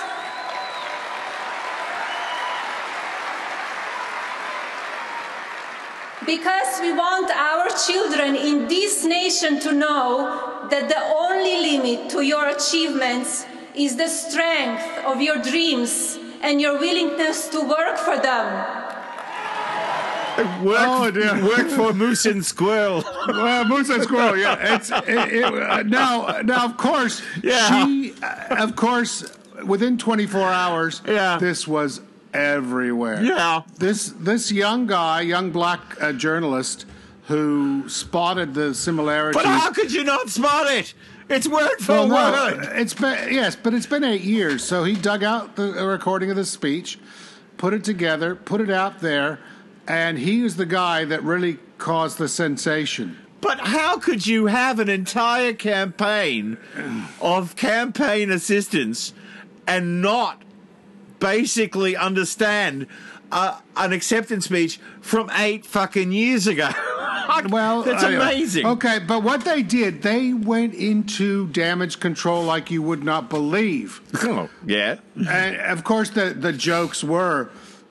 Because we want our children in this nation to know that the only limit to your achievements is the strength of your dreams and your willingness to work for them. Work, Oh, dear. work for Moose and Squirrel. Well, Moose and Squirrel, yeah. It's, it, it, uh, now, now, of course, Yeah. she, uh, of course, within twenty-four hours, Yeah. this was everywhere. Yeah. This this young guy, young black uh, journalist, who spotted the similarities. But how could you not spot it? It's word for Well, no, word. it's been yes, but it's been eight years. So he dug out the recording of the speech, put it together, put it out there, and he was the guy that really caused the sensation. But how could you have an entire campaign of campaign assistance and not basically understand uh, an acceptance speech from eight fucking years ago? Well, that's anyway. amazing. Okay, but what they did, they went into damage control like you would not believe. Oh, yeah. And of course, the the jokes were,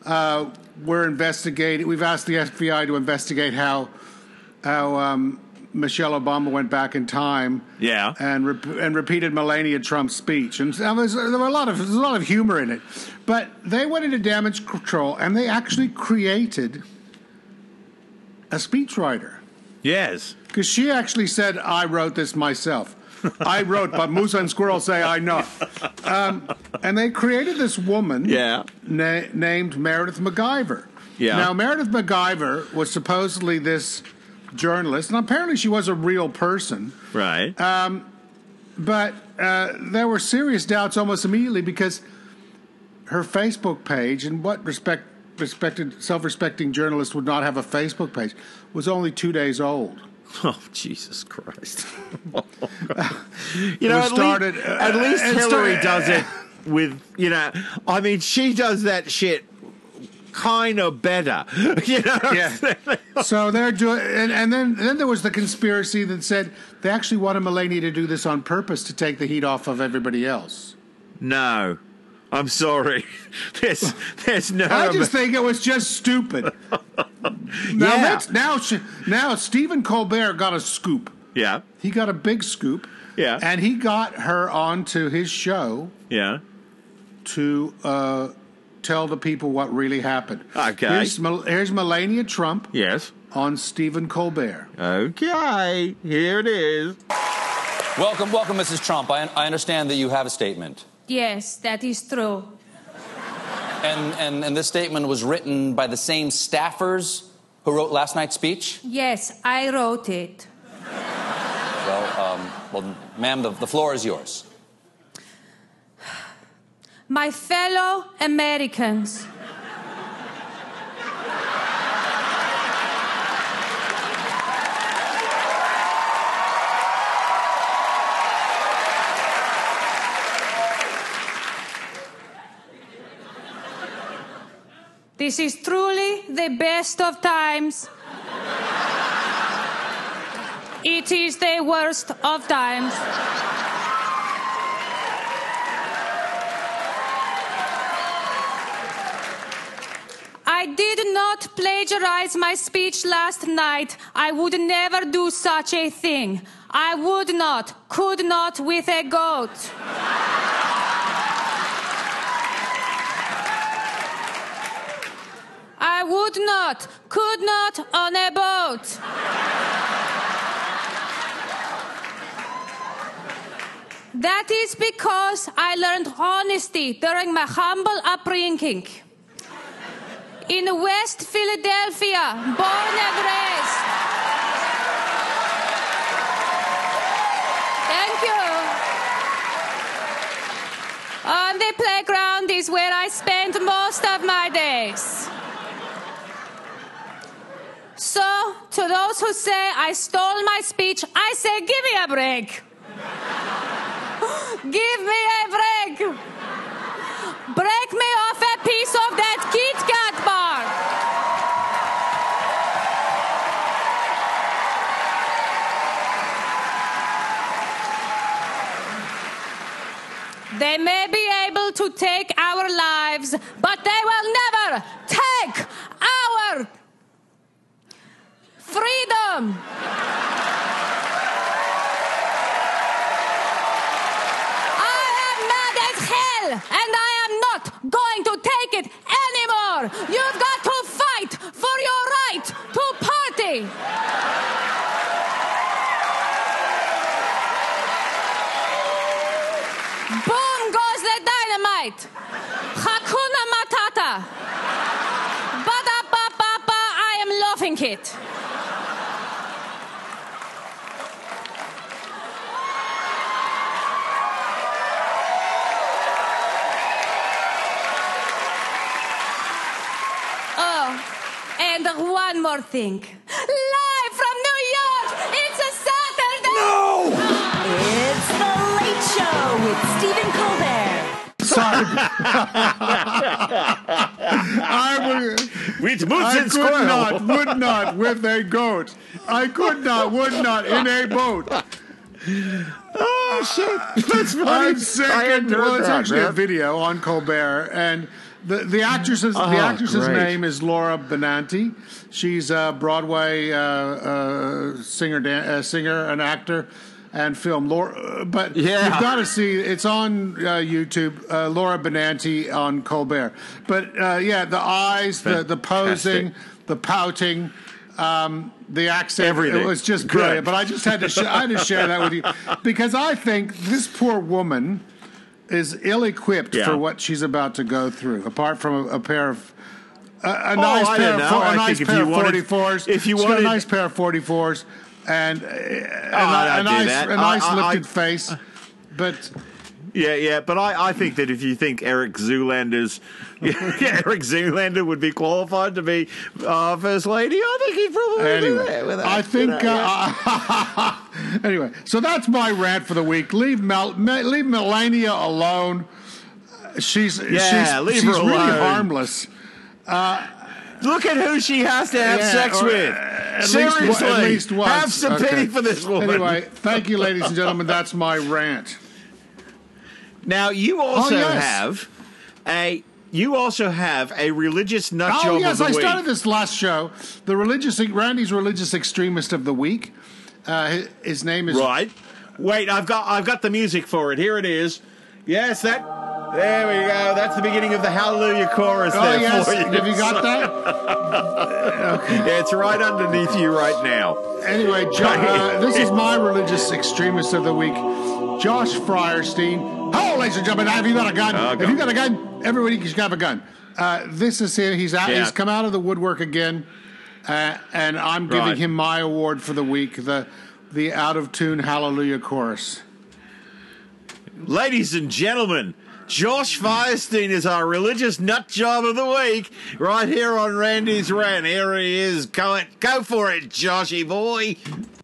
uh, we're investigating. We've asked the F B I to investigate how how um, Michelle Obama went back in time, yeah, and rep- and repeated Melania Trump's speech, and there was, there were a lot of there's a lot of humor in it. But they went into damage control, and they actually created a speechwriter. Yes, because she actually said, "I wrote this myself." I wrote, but Moose and Squirrel say I know. Um, and they created this woman yeah. na- named Meredith MacGyver. Yeah. Now, Meredith MacGyver was supposedly this journalist, and apparently she was a real person. Right. Um, but uh, there were serious doubts almost immediately because her Facebook page, and what respect, respected, self-respecting journalist would not have a Facebook page, was only two days old. Oh, Jesus Christ. You know, at, started, least, uh, at least it Hillary started, does it with, you know, I mean, she does that shit kind of better. You know? Yeah. So they're doing, and, and then then there was the conspiracy that said they actually wanted Melania to do this on purpose to take the heat off of everybody else. No. I'm sorry. There's, there's no. I just think it was just stupid. Now, yeah. let's, now, now Stephen Colbert got a scoop. Yeah. He got a big scoop. Yeah. And he got her onto his show. Yeah. To uh, tell the people what really happened. Okay. Here's, here's Melania Trump. Yes. On Stephen Colbert. Okay. Here it is. Welcome, welcome, Missus Trump. I, I understand that you have a statement. Yes, that is true. And, and and this statement was written by the same staffers who wrote last night's speech? Yes, I wrote it. Well, um, well, ma'am, the, the floor is yours. My fellow Americans. This is truly the best of times. It is the worst of times. I did not plagiarize my speech last night. I would never do such a thing. I would not, could not with a goat. I would not, could not on a boat. That is because I learned honesty during my humble upbringing. In West Philadelphia, born and raised. Thank you. On the playground is where I spent most of my days. So, to those who say I stole my speech, I say, give me a break. Give me a break. Break me off a piece of that Kit Kat bar. They may be able to take our lives, but they will never take our freedom. I am mad as hell, and I am not going to take it anymore. You've got to fight for your right to party. Boom goes the dynamite. Hakuna Matata. Ba-da-ba-ba-ba, I am loving it. Oh, and one more thing. Live from New York, it's a Saturday. No! It's The Late Show with Stephen Colbert. Sorry. I would, with Moose I and could Squirrel. not, would not with a goat. I could not, would not in a boat. Oh, shit. That's funny. I'm sick. I hadn't And, well, heard it's that, actually man. a video on Colbert, and The the actress's Oh, the actress's great. name is Laura Benanti. She's a Broadway uh, uh, singer, dan- uh, singer, an actor, and film. Laura, but Yeah. you've got to see it's on uh, YouTube. Uh, Laura Benanti on Colbert. But uh, yeah, the eyes, the the posing, the pouting. Um, the accent, Everything. it was just Good. brilliant. But I just had to, sh- I had to share that with you because I think this poor woman is ill-equipped Yeah. for what she's about to go through. Apart from a, a pair of a, a Oh, nice I pair don't of know. fo- a I nice think if pair you of wanted- forty-fours. if you She's got wanted- a nice pair of forty-fours and uh, a, Oh, I a don't do nice, that. a nice I- I- lifted I- face, but. Yeah, yeah, but I, I think that if you think Eric Zoolander's yeah, Eric Zoolander would be qualified to be uh, First Lady, I think he'd probably do Anyway, that with that, I think. you know, yeah. uh, anyway, so that's my rant for the week. Leave Mel, Me- leave Melania alone. She's Yeah, she's, leave she's her really alone. harmless. Uh, Look at who she has to have yeah, sex or, with. uh, at Seriously, least, at least once. have some Okay. pity for this woman. Anyway, thank you, ladies and gentlemen. That's my rant. Now you also Oh, yes. have a you also have a religious nut Oh job yes, of the I week. started this last show. The religious Randy's religious extremist of the week. Uh, his, his name is Right. Wait, I've got I've got the music for it. Here it is. Yes, that. There we go. That's the beginning of the Hallelujah chorus. Oh there yes, for you. have you got that? Okay. Yeah, it's right underneath you right now. Anyway, jo- uh, this is my religious extremist of the week, Josh Fryerstein. Oh, ladies and gentlemen, have you got a gun? Oh, have go. you got a gun? Everybody should have a gun. Uh, this is him. He's out. Yeah. He's come out of the woodwork again, uh, and I'm giving Right. him my award for the week, the the out of tune Hallelujah chorus. Ladies and gentlemen, Josh Firestein is our religious nut job of the week, right here on Randy's Rant. Here he is. Go it, go for it, Joshy boy.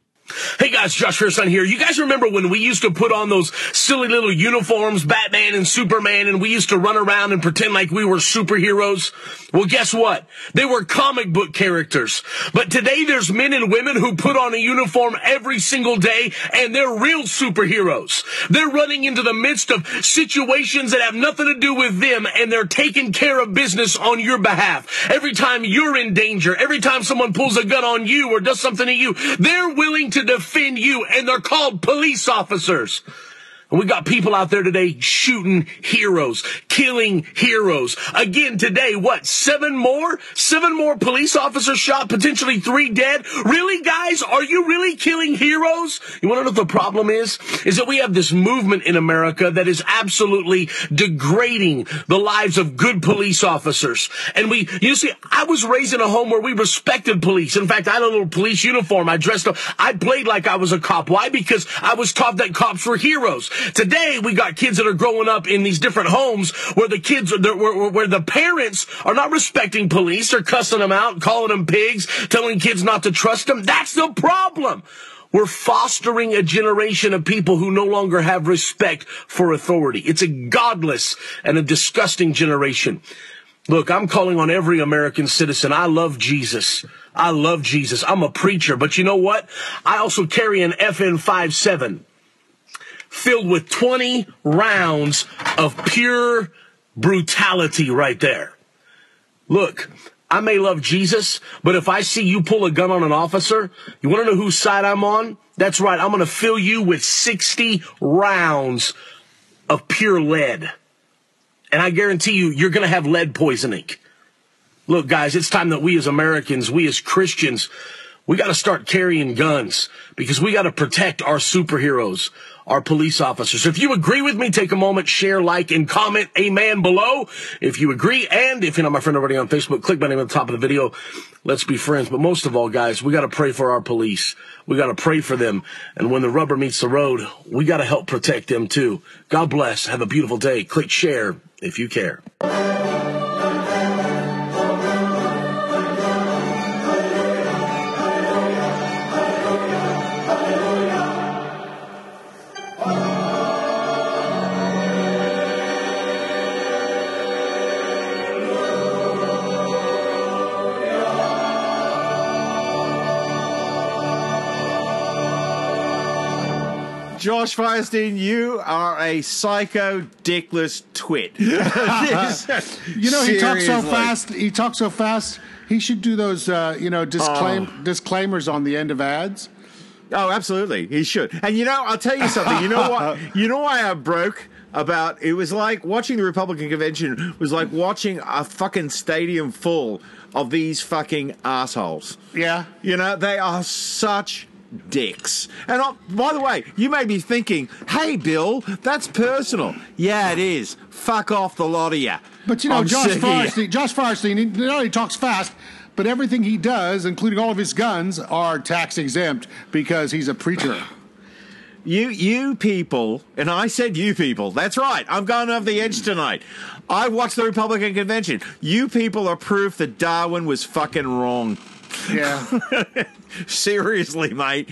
Hey guys, Josh Fairson here. You guys remember when we used to put on those silly little uniforms, Batman and Superman, and we used to run around and pretend like we were superheroes? Well, guess what? They were comic book characters. But today there's men and women who put on a uniform every single day, and they're real superheroes. They're running into the midst of situations that have nothing to do with them, and they're taking care of business on your behalf. Every time you're in danger, every time someone pulls a gun on you or does something to you, they're willing to defend you, and they're called police officers. And we got people out there today shooting heroes, killing heroes. Again today, what, seven more? Seven more police officers shot, potentially three dead? Really, guys? Are you really killing heroes? You want to know what the problem is? Is that we have this movement in America that is absolutely degrading the lives of good police officers. And we, you see, I was raised in a home where we respected police. In fact, I had a little police uniform. I dressed up. I played like I was a cop. Why? Because I was taught that cops were heroes. Today, we got kids that are growing up in these different homes where the kids, are, where, where the parents are not respecting police. They're cussing them out, calling them pigs, telling kids not to trust them. That's the problem. We're fostering a generation of people who no longer have respect for authority. It's a godless and a disgusting generation. Look, I'm calling on every American citizen. I love Jesus. I love Jesus. I'm a preacher, but you know what? I also carry an F N fifty-seven. Filled with twenty rounds of pure brutality right there. Look, I may love Jesus, but if I see you pull a gun on an officer, you want to know whose side I'm on? That's right, I'm going to fill you with sixty rounds of pure lead. And I guarantee you, you're going to have lead poisoning. Look, guys, it's time that we as Americans, we as Christians, we got to start carrying guns because we got to protect our superheroes, our police officers. If you agree with me, take a moment, share, like, and comment amen below. If you agree, and if you're not my friend already on Facebook, click my name at the top of the video. Let's be friends. But most of all, guys, we got to pray for our police. We got to pray for them. And when the rubber meets the road, we got to help protect them too. God bless. Have a beautiful day. Click share if you care. Josh Firestein, you are a psycho dickless twit. This- You know, he talks so seriously. fast. He talks so fast. He should do those, uh, you know, disclaim- Oh. disclaimers on the end of ads. Oh, absolutely. He should. And you know, I'll tell you something. You know what? You know why I broke about it was like watching the Republican convention was like watching a fucking stadium full of these fucking assholes. Yeah. You know, they are such dicks. And uh, by the way, you may be thinking, hey, Bill, that's personal. Yeah, it is. Fuck off, the lot of you. But you know, I'm Josh sick of you. Firestein, Josh Firestein, he not only talks fast, but everything he does, including all of his guns, are tax exempt because he's a preacher. You, you people, and I said you people. That's right. I'm going off the edge tonight. I watched the Republican convention. You people are proof that Darwin was fucking wrong. Yeah. Seriously, mate.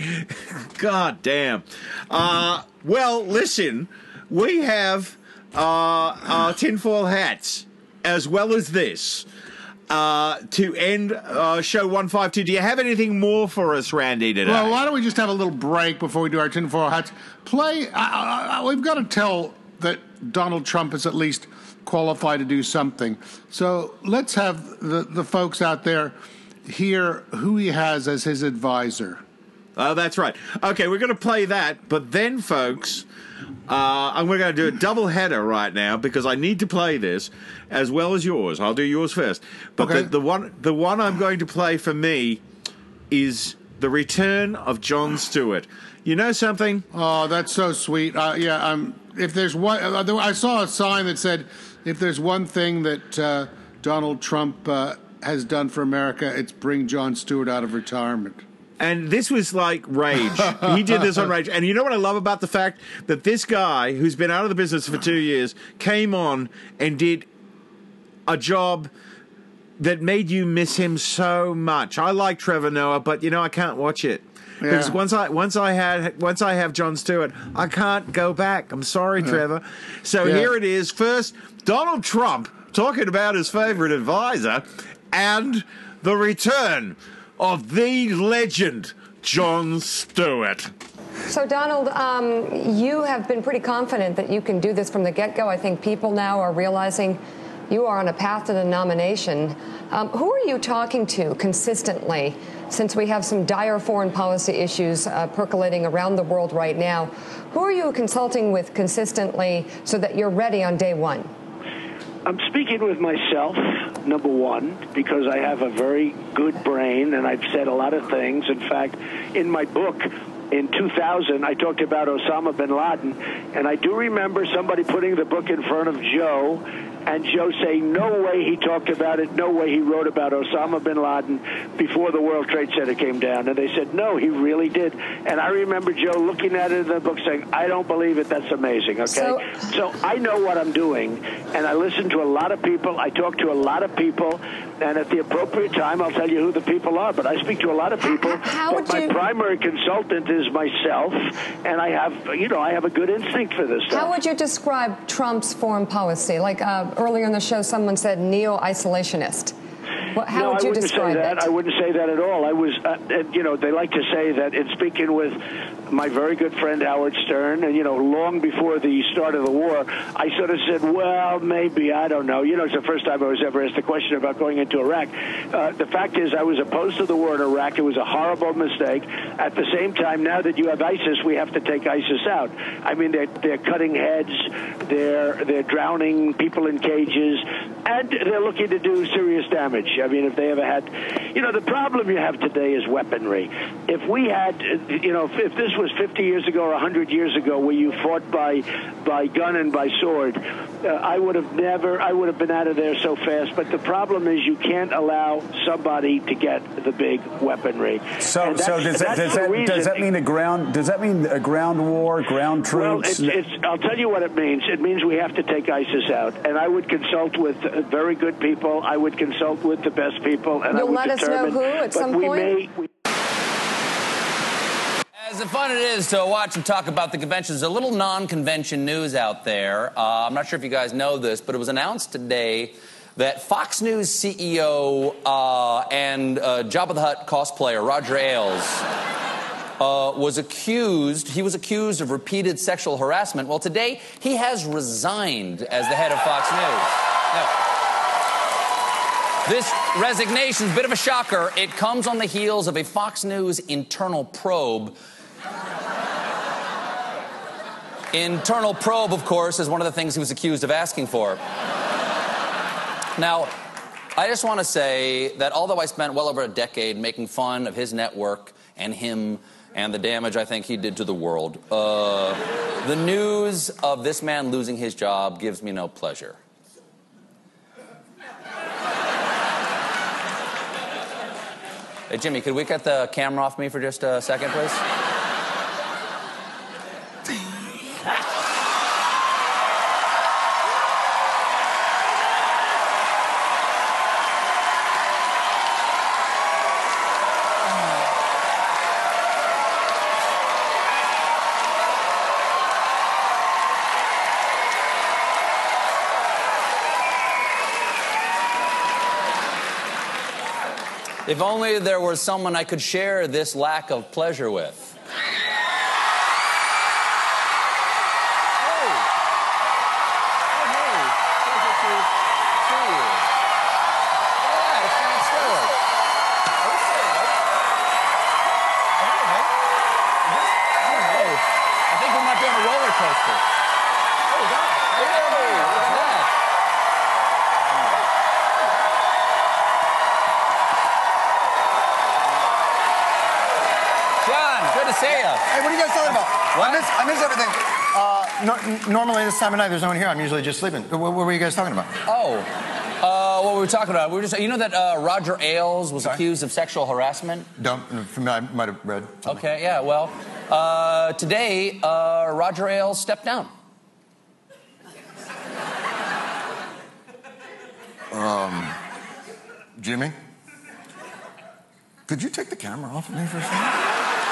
God damn. Uh, well, listen, we have uh, uh, tinfoil hats as well as this. Uh, to end uh, show one fifty-two. Do you have anything more for us, Randy, today? Well, why don't we just have a little break before we do our tinfoil hats? Play. Uh, uh, we've got to tell that Donald Trump is at least qualified to do something. So let's have the, the folks out there hear who he has as his advisor. Oh, that's right. Okay, we're going to play that, but then, folks, uh, and we're going to do a double header right now because I need to play this as well as yours. I'll do yours first. But Okay. the, the one, the one I'm going to play for me is the return of Jon Stewart. You know something? Oh, that's so sweet. Uh, yeah, um, if there's one, uh, there- I saw a sign that said, if there's one thing that uh, Donald Trump uh, has done for America, it's bring Jon Stewart out of retirement. And this was like Rage. He did this on Rage. And you know what I love about the fact that this guy, who's been out of the business for two years, came on and did a job that made you miss him so much. I like Trevor Noah, but you know I can't watch it because Yeah. once I once I had once I have Jon Stewart, I can't go back. I'm sorry, Trevor. So Yeah. here it is. First, Donald Trump talking about his favorite advisor and the return of the legend, Jon Stewart. So, Donald, um, you have been pretty confident that you can do this from the get-go. I think people now are realizing you are on a path to the nomination. Um, who are you talking to consistently, since we have some dire foreign policy issues uh, percolating around the world right now? Who are you consulting with consistently so that you're ready on day one? I'm speaking with myself, number one, because I have a very good brain and I've said a lot of things. In fact, in my book, in two thousand, I talked about Osama bin Laden, and I do remember somebody putting the book in front of Joe, and Joe saying, no way he talked about it, no way he wrote about Osama bin Laden before the World Trade Center came down. And they said, no, he really did. And I remember Joe looking at it in the book saying, I don't believe it, that's amazing, okay? So, so I know what I'm doing, and I listen to a lot of people, I talk to a lot of people, and at the appropriate time, I'll tell you who the people are. But I speak to a lot of people, How but would my you- primary consultant is myself, and I have, you know, I have a good instinct for this stuff. How would you describe Trump's foreign policy? Like uh, earlier in the show, someone said neo-isolationist. Well, how no, would I you wouldn't describe say that. it? I wouldn't say that at all. I was, uh, and, you know, they like to say that in speaking with my very good friend Howard Stern, and, you know, long before the start of the war, I sort of said, well, maybe, I don't know. You know, it's the first time I was ever asked a question about going into Iraq. Uh, the fact is, I was opposed to the war in Iraq. It was a horrible mistake. At the same time, now that you have ISIS, we have to take ISIS out. I mean, they're, they're cutting heads, they're, they're drowning people in cages, and they're looking to do serious damage. I mean, if they ever had, you know, the problem you have today is weaponry. If we had, you know, if, if this was fifty years ago or one hundred years ago where you fought by by gun and by sword, uh, I would have never, I would have been out of there so fast. But the problem is you can't allow somebody to get the big weaponry. So, And so that's- does that, that's does the that, reason- does that mean a ground, does that mean a ground war, ground Well, troops? it's, it's, I'll tell you what it means. It means we have to take ISIS out. And I would consult with uh, very good people. I would consult with the best people. And I You'll would let us know determine, who at but some we point? May, we As fun it is to watch and talk about the convention, there's a little non-convention news out there. Uh, I'm not sure if you guys know this, but it was announced today that Fox News C E O uh, and uh, Jabba the Hutt cosplayer Roger Ailes uh, was accused, he was accused of repeated sexual harassment. Well, today, he has resigned as the head of Fox News. Now, this resignation is a bit of a shocker. It comes on the heels of a Fox News internal probe. Internal probe, of course, is one of the things he was accused of asking for. Now, I just want to say that although I spent well over a decade making fun of his network and him and the damage I think he did to the world, uh, the news of this man losing his job gives me no pleasure. Hey, Jimmy, could we get the camera off me for just a second, please? If only there was someone I could share this lack of pleasure with. I think we might be on a roller coaster. Oh, God. Hey, look at that. Good to see you. Hey, what are you guys talking about? What? I miss, I miss everything. Uh, no, normally this time of night, there's no one here. I'm usually just sleeping. What, what were you guys talking about? Oh, uh, what were we talking about? We were just, you know that uh, Roger Ailes was Sorry? accused of sexual harassment? Don't, I might have read something. Okay, yeah, well, uh, today, uh, Roger Ailes stepped down. Um, Jimmy? Could you take the camera off of me for a second?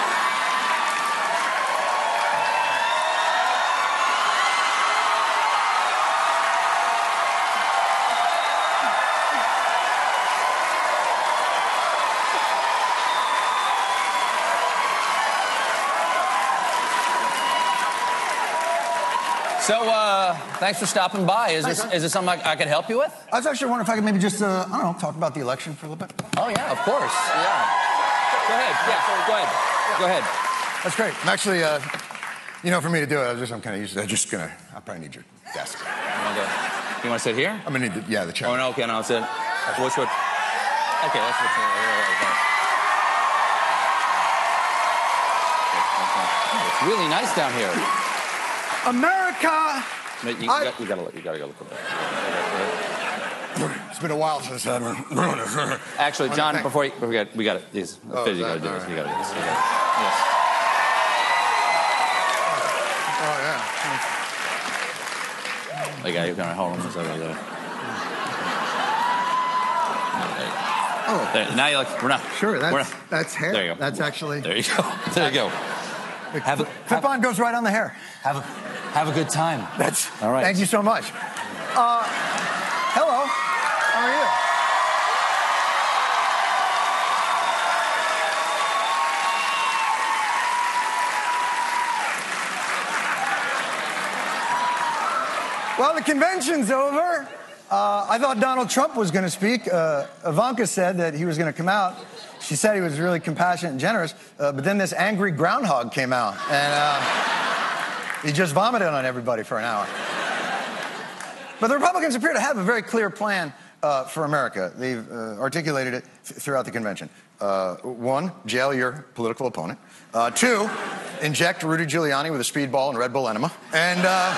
So, uh, thanks for stopping by. Is this, is this something I, I could help you with? I was actually wondering if I could maybe just, uh, I don't know, talk about the election for a little bit. Oh, yeah, of course. Yeah. Go ahead. Yeah, go ahead. Go ahead. That's great. I'm actually, uh, you know, for me to do it, I was just, I'm kind of used to it. I'm just gonna, I probably need your desk. You want to sit here? I'm gonna need the, yeah, the chair. Oh, no, okay, no, I'll sit. What's what? Okay, that's what's It's really nice down here. America! No, you, you, I, got, you gotta look. You gotta go look at that. It's been a while since I've been. Actually, John, before you, we got, we got it. These, oh, you gotta do this. Right. You gotta do this. You gotta, yes. Oh yeah. Okay, you're gonna hold on this over there. Oh. There, now you look. We're not. Sure, that's we're not, that's hair. There you go. That's actually. There you go. There you go. Have a, Flip on goes right on the hair. Have a have a good time. That's all right. Thank you so much. Uh, hello. How are you? Well, the convention's over. Uh, I thought Donald Trump was going to speak. Uh, Ivanka said that he was going to come out. She said he was really compassionate and generous, uh, but then this angry groundhog came out, and uh, he just vomited on everybody for an hour. But the Republicans appear to have a very clear plan uh, for America. They've uh, articulated it th- throughout the convention. Uh, one, jail your political opponent. Uh, two, inject Rudy Giuliani with a speedball and Red Bull enema. And, uh,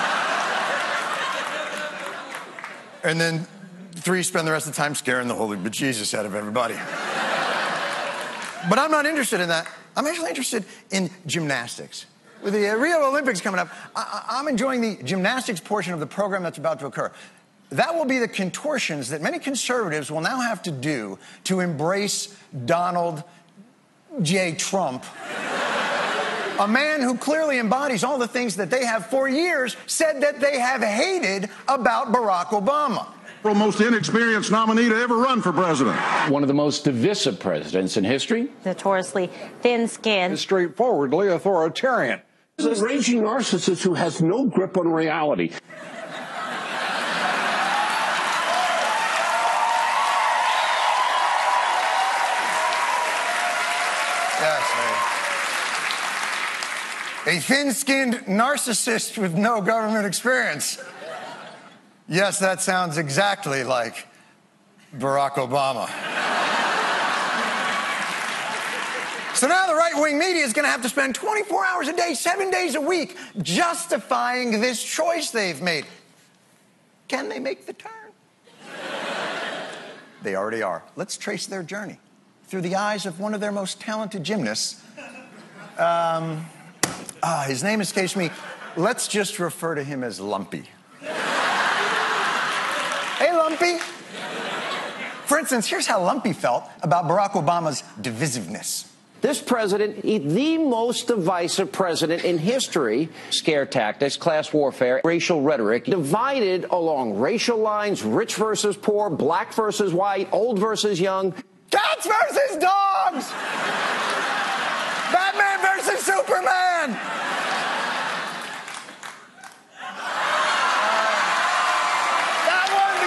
and then three, spend the rest of the time scaring the holy bejesus out of everybody. But I'm not interested in that. I'm actually interested in gymnastics. With the Rio Olympics coming up, I- I'm enjoying the gymnastics portion of the program that's about to occur. That will be the contortions that many conservatives will now have to do to embrace Donald J. Trump, a man who clearly embodies all the things that they have for years said that they have hated about Barack Obama. Most inexperienced nominee to ever run for president. One of the most divisive presidents in history. Notoriously thin-skinned. Straightforwardly authoritarian. He's a raging narcissist who has no grip on reality. A thin-skinned narcissist with no government experience. Yes, that sounds exactly like Barack Obama. So now the right-wing media is going to have to spend twenty-four hours a day, seven days a week, justifying this choice they've made. Can they make the turn? They already are. Let's trace their journey through the eyes of one of their most talented gymnasts. Um... Ah, his name escapes me. Let's just refer to him as Lumpy. Hey, Lumpy. For instance, here's how Lumpy felt about Barack Obama's divisiveness. This president, the most divisive president in history, scare tactics, class warfare, racial rhetoric, divided along racial lines, rich versus poor, black versus white, old versus young. Cats versus dogs! Batman versus Superman! That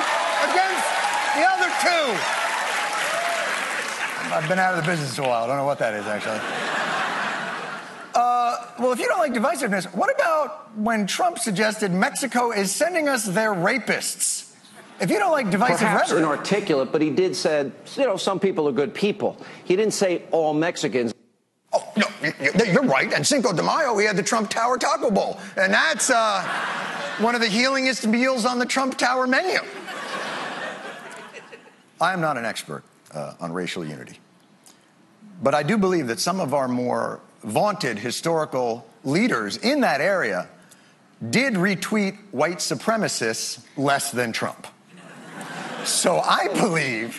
one against the other two. I've been out of the business a while. I don't know what that is, actually. Uh, well, if you don't like divisiveness, what about when Trump suggested Mexico is sending us their rapists? If you don't like divisive Perhaps rhetoric... inarticulate, but he did say, you know, some people are good people. He didn't say all Mexicans. Oh, no, you're right. And Cinco de Mayo, we had the Trump Tower Taco Bowl. And that's uh, one of the healingest meals on the Trump Tower menu. I am not an expert uh, on racial unity. But I do believe that some of our more vaunted historical leaders in that area did retweet white supremacists less than Trump. So I believe...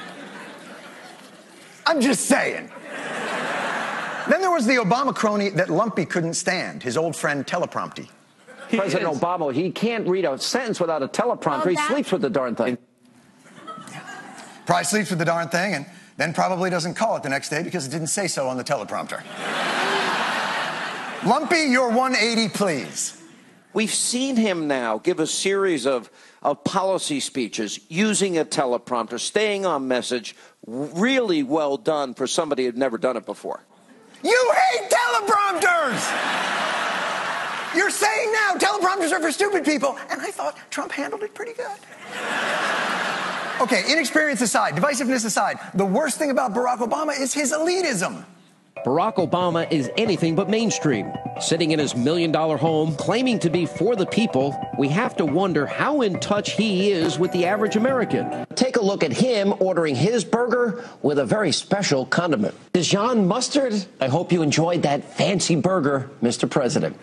I'm just saying... Then there was the Obama crony that Lumpy couldn't stand, his old friend Teleprompty. President Obama, he can't read a sentence without a teleprompter. He sleeps with the darn thing. Probably sleeps with the darn thing and then probably doesn't call it the next day because it didn't say so on the teleprompter. Lumpy, your one eighty, please. We've seen him now give a series of, of policy speeches using a teleprompter, staying on message. Really well done for somebody who'd never done it before. You hate teleprompters! You're saying now teleprompters are for stupid people, and I thought Trump handled it pretty good. Okay, inexperience aside, divisiveness aside, the worst thing about Barack Obama is his elitism. Barack Obama is anything but mainstream. Sitting in his million-dollar home, claiming to be for the people, we have to wonder how in touch he is with the average American. Take a look at him ordering his burger with a very special condiment. Dijon mustard? I hope you enjoyed that fancy burger, Mister President.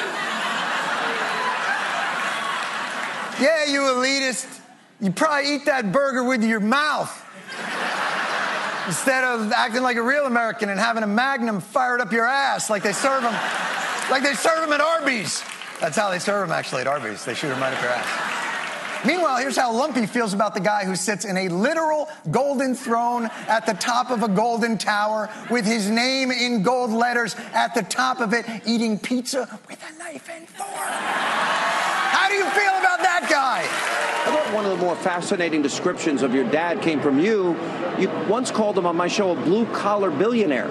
Yeah, you elitist. You probably eat that burger with your mouth. Instead of acting like a real American and having a Magnum fired up your ass like they serve them, like they serve them at Arby's. That's how they serve them, actually, at Arby's. They shoot them right up your ass. Meanwhile, here's how Lumpy feels about the guy who sits in a literal golden throne at the top of a golden tower with his name in gold letters at the top of it, eating pizza with a knife and fork. How do you feel about that guy? I thought one of the more fascinating descriptions of your dad came from you. You once called him on my show a blue-collar billionaire.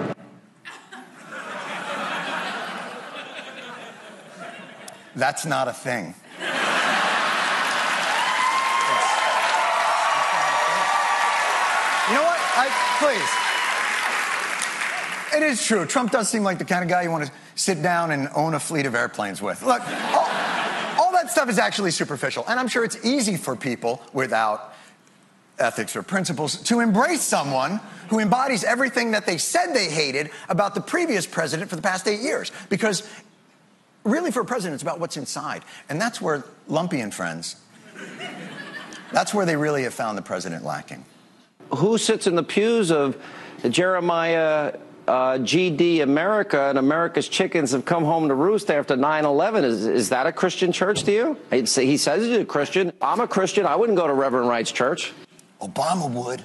That's not a thing. You know what? I, please. It is true. Trump does seem like the kind of guy you want to sit down and own a fleet of airplanes with. Look, all, all that stuff is actually superficial. And I'm sure it's easy for people without ethics or principles to embrace someone who embodies everything that they said they hated about the previous president for the past eight years. Because really, for a president, it's about what's inside. And that's where Lumpy and friends, that's where they really have found the president lacking. Who sits in the pews of Jeremiah uh, G D America and America's chickens have come home to roost after nine eleven. Is, is that a Christian church to you? He'd say, he says he's a Christian. I'm a Christian. I wouldn't go to Reverend Wright's church. Obama would.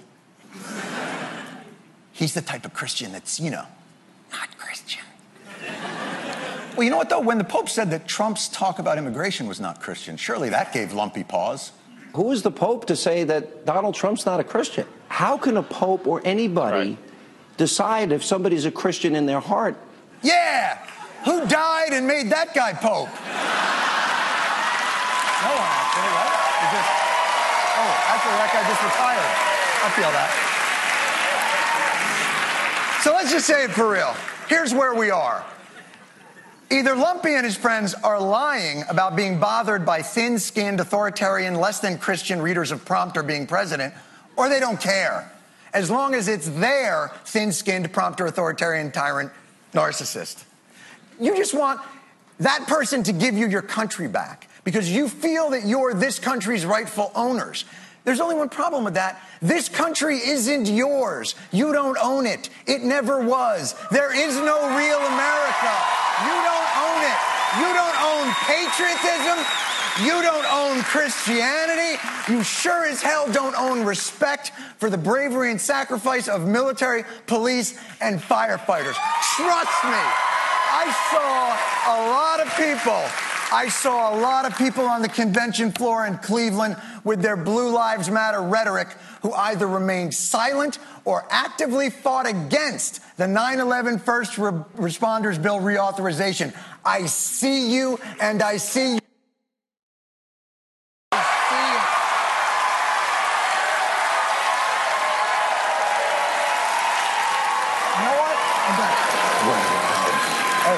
He's the type of Christian that's, you know, not Christian. Well, you know what, though? When the Pope said that Trump's talk about immigration was not Christian, surely that gave lumpy pause. Who is the Pope to say that Donald Trump's not a Christian? How can a Pope or anybody right. decide if somebody's a Christian in their heart? Yeah! Who died and made that guy Pope? No one, actually, right? It's just, oh, actually, that guy just retired. I feel that. So let's just say it for real. Here's where we are. Either Lumpy and his friends are lying about being bothered by thin-skinned, authoritarian, less-than-Christian readers of Prompter being president, or they don't care, as long as it's their thin-skinned, Prompter, authoritarian, tyrant, narcissist. You just want that person to give you your country back because you feel that you're this country's rightful owners. There's only one problem with that. This country isn't yours. You don't own it. It never was. There is no real America. You don't own it. You don't own patriotism. You don't own Christianity. You sure as hell don't own respect for the bravery and sacrifice of military, police, and firefighters. Trust me, I saw a lot of people. I saw a lot of people on the convention floor in Cleveland with their Blue Lives Matter rhetoric who either remained silent or actively fought against the nine eleven First Re- Responders Bill reauthorization. I see you, and I see you. I see you. You know what? I'm back. Oh.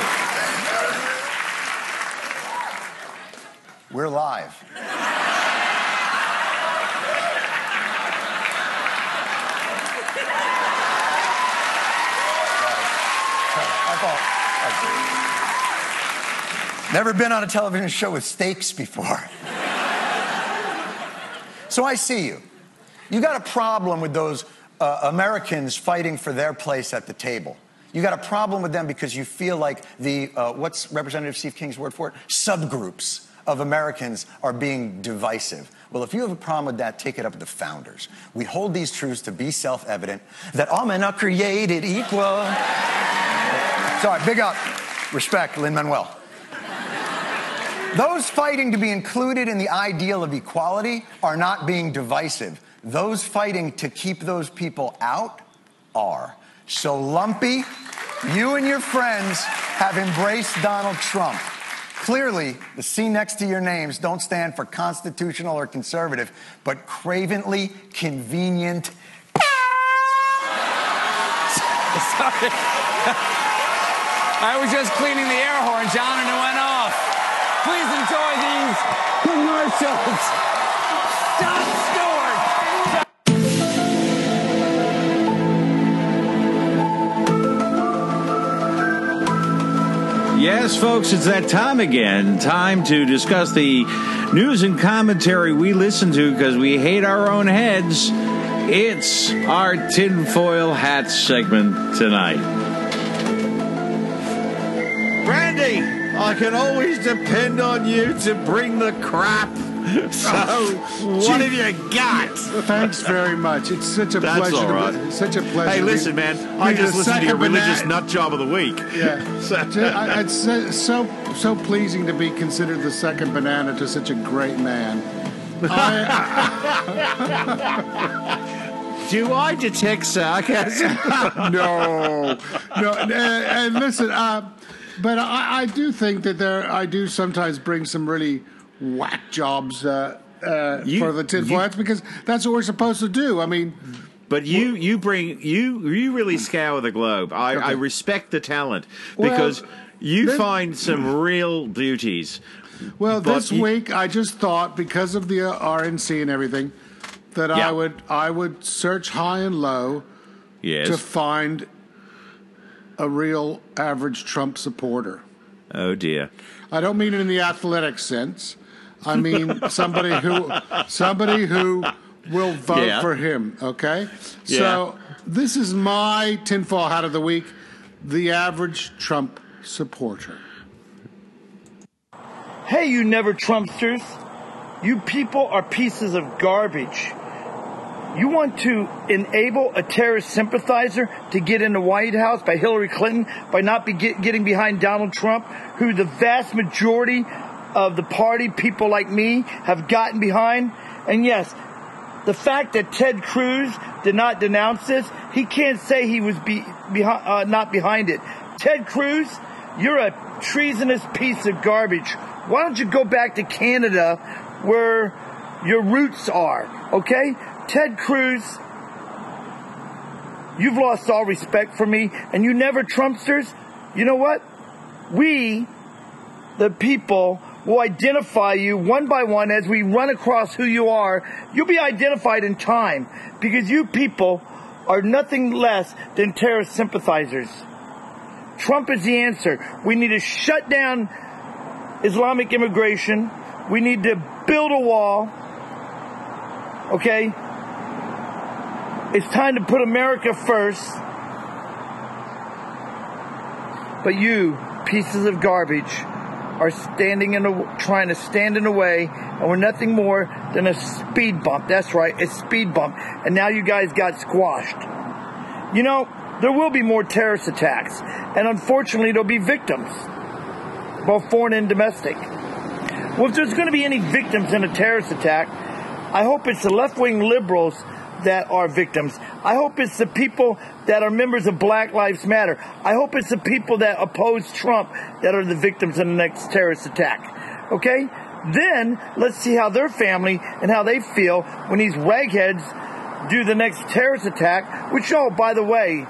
We're live. Never been on a television show with stakes before. So I see you. You got a problem with those uh, Americans fighting for their place at the table. You got a problem with them because you feel like the, uh, what's Representative Steve King's word for it? Subgroups of Americans are being divisive. Well, if you have a problem with that, take it up with the founders. We hold these truths to be self-evident, that all men are created equal. Sorry, big up. Respect, Lin-Manuel. Those fighting to be included in the ideal of equality are not being divisive. Those fighting to keep those people out are. So, Lumpy, you and your friends have embraced Donald Trump. Clearly, the C next to your names don't stand for constitutional or conservative, but cravenly convenient. Sorry. I was just cleaning the air horn, John, and it went off. Please enjoy these commercials. Jon Stewart. Yes, folks, it's that time again. Time to discuss the news and commentary we listen to because we hate our own heads. It's our tinfoil hat segment tonight. Brandy, I can always depend on you to bring the crap. So, what have you got? Thanks very much. It's such a That's pleasure. all right. To be, such a pleasure. Hey, to listen, be, man. I just listened to your religious banana. nut job of the week. Yeah. so, I, it's so, so so pleasing to be considered the second banana to such a great man. I, Do I detect sarcasm? no, no. And, and listen, uh, but I, I do think that there. I do sometimes bring some really whack jobs uh, uh, You- for the tinfoil you- hats because that's what we're supposed to do. I mean, But you, you bring you you really scour the globe. I, I respect the talent because Well, you then- find some real beauties. well, But this you- week I just thought because of the uh, R N C and everything that Yeah. I would I would search high and low Yes. to find a real average Trump supporter. Oh dear. I don't mean it in the athletic sense. I mean somebody who somebody who will vote Yeah. for him. Okay, Yeah. so this is my tinfoil hat of the week. the average Trump supporter. Hey, you never Trumpsters. You people are pieces of garbage. You want to enable a terrorist sympathizer to get in the White House by Hillary Clinton by not be get, getting behind Donald Trump, who the vast majority of the party, people like me, have gotten behind. And yes, the fact that Ted Cruz did not denounce this, he can't say he was be, behind, uh, not behind it. Ted Cruz, you're a treasonous piece of garbage. Why don't you go back to Canada where your roots are, okay? Ted Cruz, you've lost all respect for me, and you never Trumpsters. You know what? We, the people, will identify you one by one as we run across who you are. You'll be identified in time because you people are nothing less than terrorist sympathizers. Trump is the answer. We need to shut down Islamic immigration. We need to build a wall. Okay? It's time to put America first. But you, pieces of garbage, are standing in the, trying to stand in the way, and we're nothing more than a speed bump. That's right, a speed bump. And now you guys got squashed. You know, there will be more terrorist attacks, and unfortunately there'll be victims, both foreign and domestic. Well, if there's going to be any victims in a terrorist attack, I hope it's the left-wing liberals that are victims. I hope it's the people that are members of Black Lives Matter. I hope it's the people that oppose Trump that are the victims in the next terrorist attack. Okay? Then, let's see how their family and how they feel when these ragheads do the next terrorist attack, which, oh, by the way,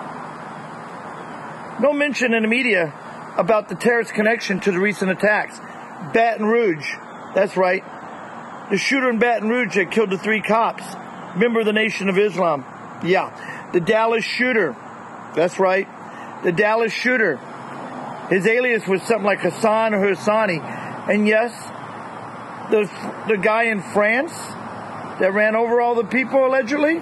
no mention in the media about the terrorist connection to the recent attacks. Baton Rouge. That's right. The shooter in Baton Rouge that killed the three cops. Member of the Nation of Islam. Yeah. The Dallas shooter. That's right. The Dallas shooter. His alias was something like Hassan or Hassani. And yes, the the guy in France that ran over all the people allegedly?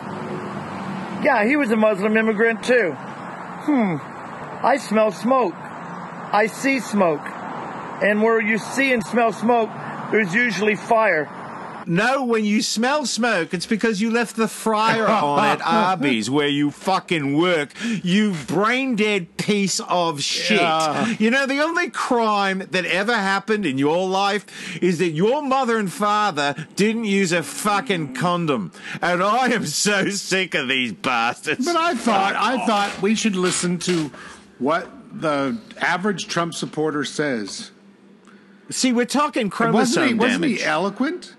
Yeah, he was a Muslim immigrant too. Hmm. I smell smoke. I see smoke. And where you see and smell smoke, there's usually fire. No, when you smell smoke, it's because you left the fryer on at Arby's where you fucking work. You brain-dead piece of shit. Yeah. You know, the only crime that ever happened in your life is that your mother and father didn't use a fucking condom. And I am so sick of these bastards. But I thought, I thought we should listen to what the average Trump supporter says. See, we're talking chromosome wasn't he, damage. Wasn't he eloquent?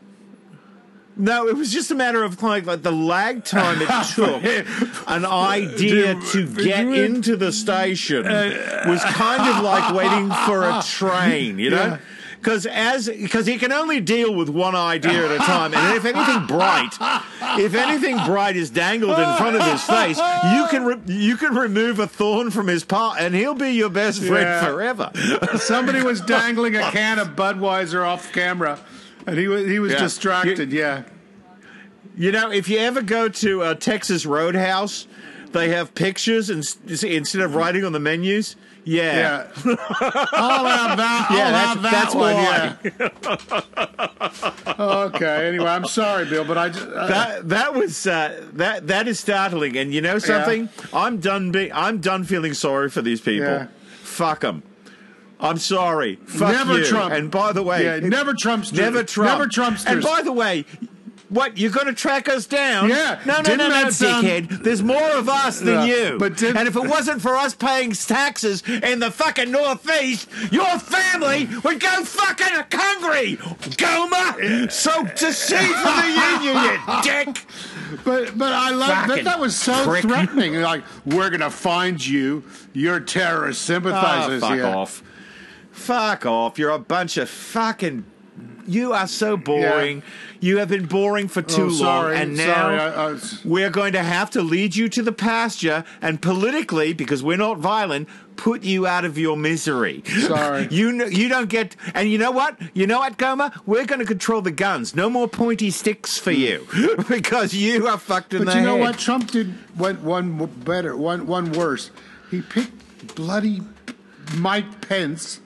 No, it was just a matter of like, like the lag time it took an idea to get into the station was kind of like waiting for a train, you know? Because as because he can only deal with one idea at a time, and if anything bright, if anything bright is dangled in front of his face, you can re- you can remove a thorn from his paw, and he'll be your best friend yeah. forever. Somebody was dangling a can of Budweiser off camera. And he was he was yeah. distracted, you, yeah. You know, if you ever go to a Texas Roadhouse, they have pictures and instead of writing on the menus. Yeah, yeah. I'll have that. I'll yeah, have that that's one. Yeah. Okay. Anyway, I'm sorry, Bill, but I just, uh, that that was uh, that that is startling. And you know something? Yeah. I'm done. Be- I'm done feeling sorry for these people. Yeah. Fuck them. I'm sorry. Fuck never you. Trump. And by the way, yeah, never Trumpsters. Never Trump. Never Trumpsters. And by the way, what, you're going to track us down? Yeah. No, no, no, no, dickhead. There's more of us than yeah, you. But did, and if it wasn't for us paying taxes in the fucking Northeast, your family would go fucking hungry, Goma. So to see from the union, you dick. But but I love that. That was so prick. threatening. Like, we're going to find you. You're terrorist sympathizers. Oh, fuck here. off. Fuck off. You're a bunch of fucking... You are so boring. Yeah. You have been boring for too oh, sorry, long. And now sorry, I, I, we're going to have to lead you to the pasture and politically, because we're not violent, put you out of your misery. Sorry. you know, you don't get... And you know what? You know what, Goma? We're going to control the guns. No more pointy sticks for you. Because you are fucked in but the head. But you know head. what? Trump did one, one better, one, one worse. He picked bloody Mike Pence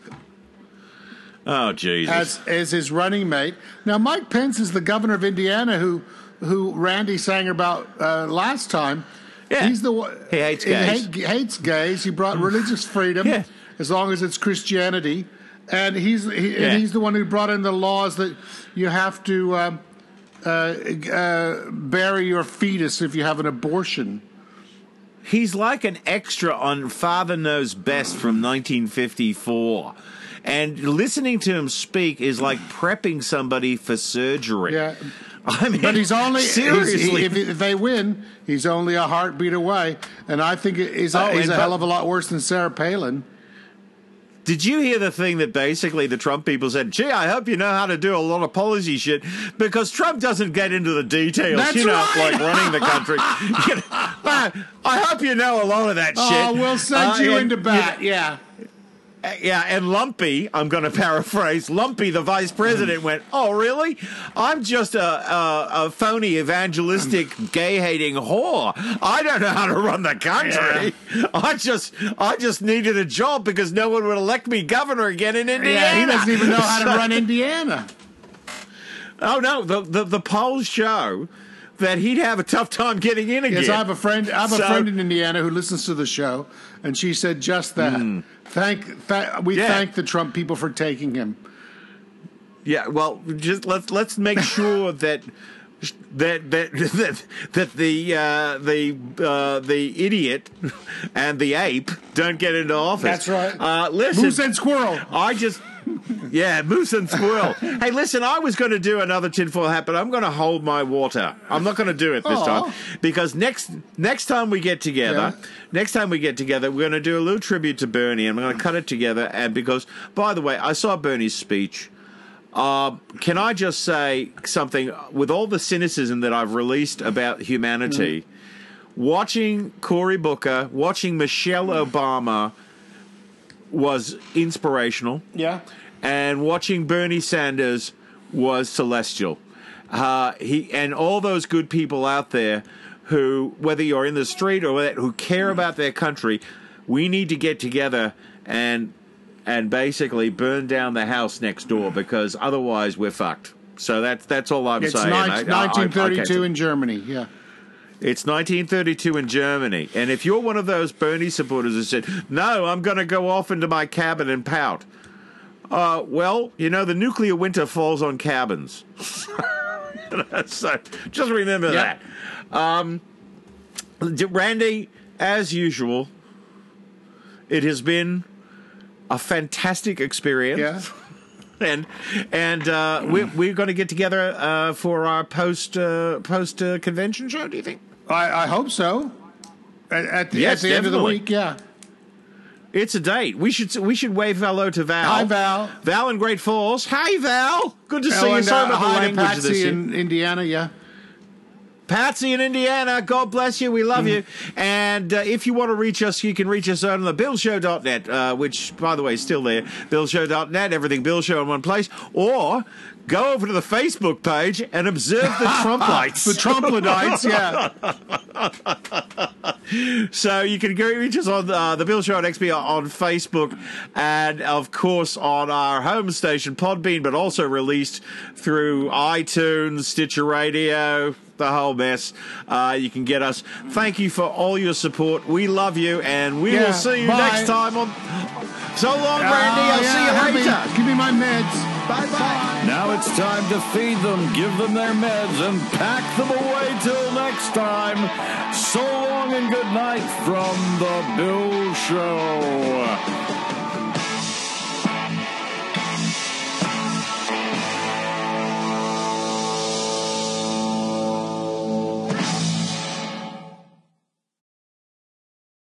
Oh, Jesus. as as his running mate. Now, Mike Pence is the governor of Indiana who who Randy sang about uh, last time. Yeah. He's the one. He hates he gays. hate- hates gays. He brought religious freedom, Yeah. as long as it's Christianity. And he's he, Yeah. and he's the one who brought in the laws that you have to um, uh, uh, bury your fetus if you have an abortion. He's like an extra on Father Knows Best from nineteen fifty-four. And listening to him speak is like prepping somebody for surgery. Yeah. I mean, But he's only seriously. he's- he- if, if they win, he's only a heartbeat away, and I think he's a, Oh, he's and a but- hell of a lot worse than Sarah Palin. Did you hear the thing that basically the Trump people said, gee, I hope you know how to do a lot of policy shit, because Trump doesn't get into the details, That's you know, right. like running the country. You know, uh, I hope you know a lot of that shit. Oh, we'll send Uh, you and, into bat. you know, Yeah. Yeah, and Lumpy, I'm going to paraphrase, Lumpy, the vice president, went, oh, really? I'm just a, a, a phony evangelistic gay-hating whore. I don't know how to run the country. I just I just needed a job because no one would elect me governor again in Indiana. Yeah, he doesn't even know how to So- run Indiana. Oh, no, the, the, the polls show that he'd have a tough time getting in again. Yes, I have a friend. I have a So- friend in Indiana who listens to the show, and she said just that. Mm. Thank, th- we Yeah. thank the Trump people for taking him. Yeah, well, just let's let's make sure that that that that, that the uh, the uh, the idiot and the ape don't get into office. That's right. Uh, listen, Moose and squirrel. I just. Yeah, moose and squirrel. Hey, listen, I was going to do another tinfoil hat, but I'm going to hold my water. I'm not going to do it this Aw. time because next next time we get together, Yeah. next time we get together, we're going to do a little tribute to Bernie, and we're going to cut it together. And because, by the way, I saw Bernie's speech. Uh, can I just say something? With all the cynicism that I've released about humanity, Mm. watching Cory Booker, watching Michelle Obama was inspirational. Yeah. And watching Bernie Sanders was celestial. Uh, he and all those good people out there who, whether you're in the street or who care about their country, we need to get together and and basically burn down the house next door, because otherwise we're fucked. So that's that's all I'm It's saying. nine- I- I- I- nineteen thirty-two okay. in Germany. Yeah. It's nineteen thirty-two in Germany. And if you're one of those Bernie supporters who said, no, I'm going to go off into my cabin and pout. Uh, well, you know, the nuclear winter falls on cabins. So just remember Yeah. that. Um, Randy, as usual, it has been a fantastic experience. Yeah. And and uh, we're, we're going to get together uh, for our post uh, post uh, convention show. Do you think? I, I hope so. At, at the, Yes, at the end of the definitely. week, yeah. It's a date. We should we should wave hello to Val. Hi, Val. Val in Great Falls. Hi, Val. Good to see Oh, you. and, Sorry uh, about the hi to language Patsy this year. in Indiana, yeah. Patsy in Indiana, God bless you. We love you. And uh, if you want to reach us, you can reach us on the bill show dot net, uh, which, by the way, is still there. bill show dot net, everything Bill Show in one place. Or go over to the Facebook page and observe the Trumplites. The Trumplites, yeah. So you can go reach us on uh, the Bill Show on X P on Facebook, and of course on our home station Podbean, but also released through iTunes, Stitcher Radio, the whole mess. Uh, you can get us. Thank you for all your support. We love you, and we Yeah, will see you bye. next time on. So long, Randy. Oh, I'll yeah, see you help me. later. Give me my meds. Bye bye. Now it's time to feed them, give them their meds, and pack them away till next time. So long and good night from The Bill Show.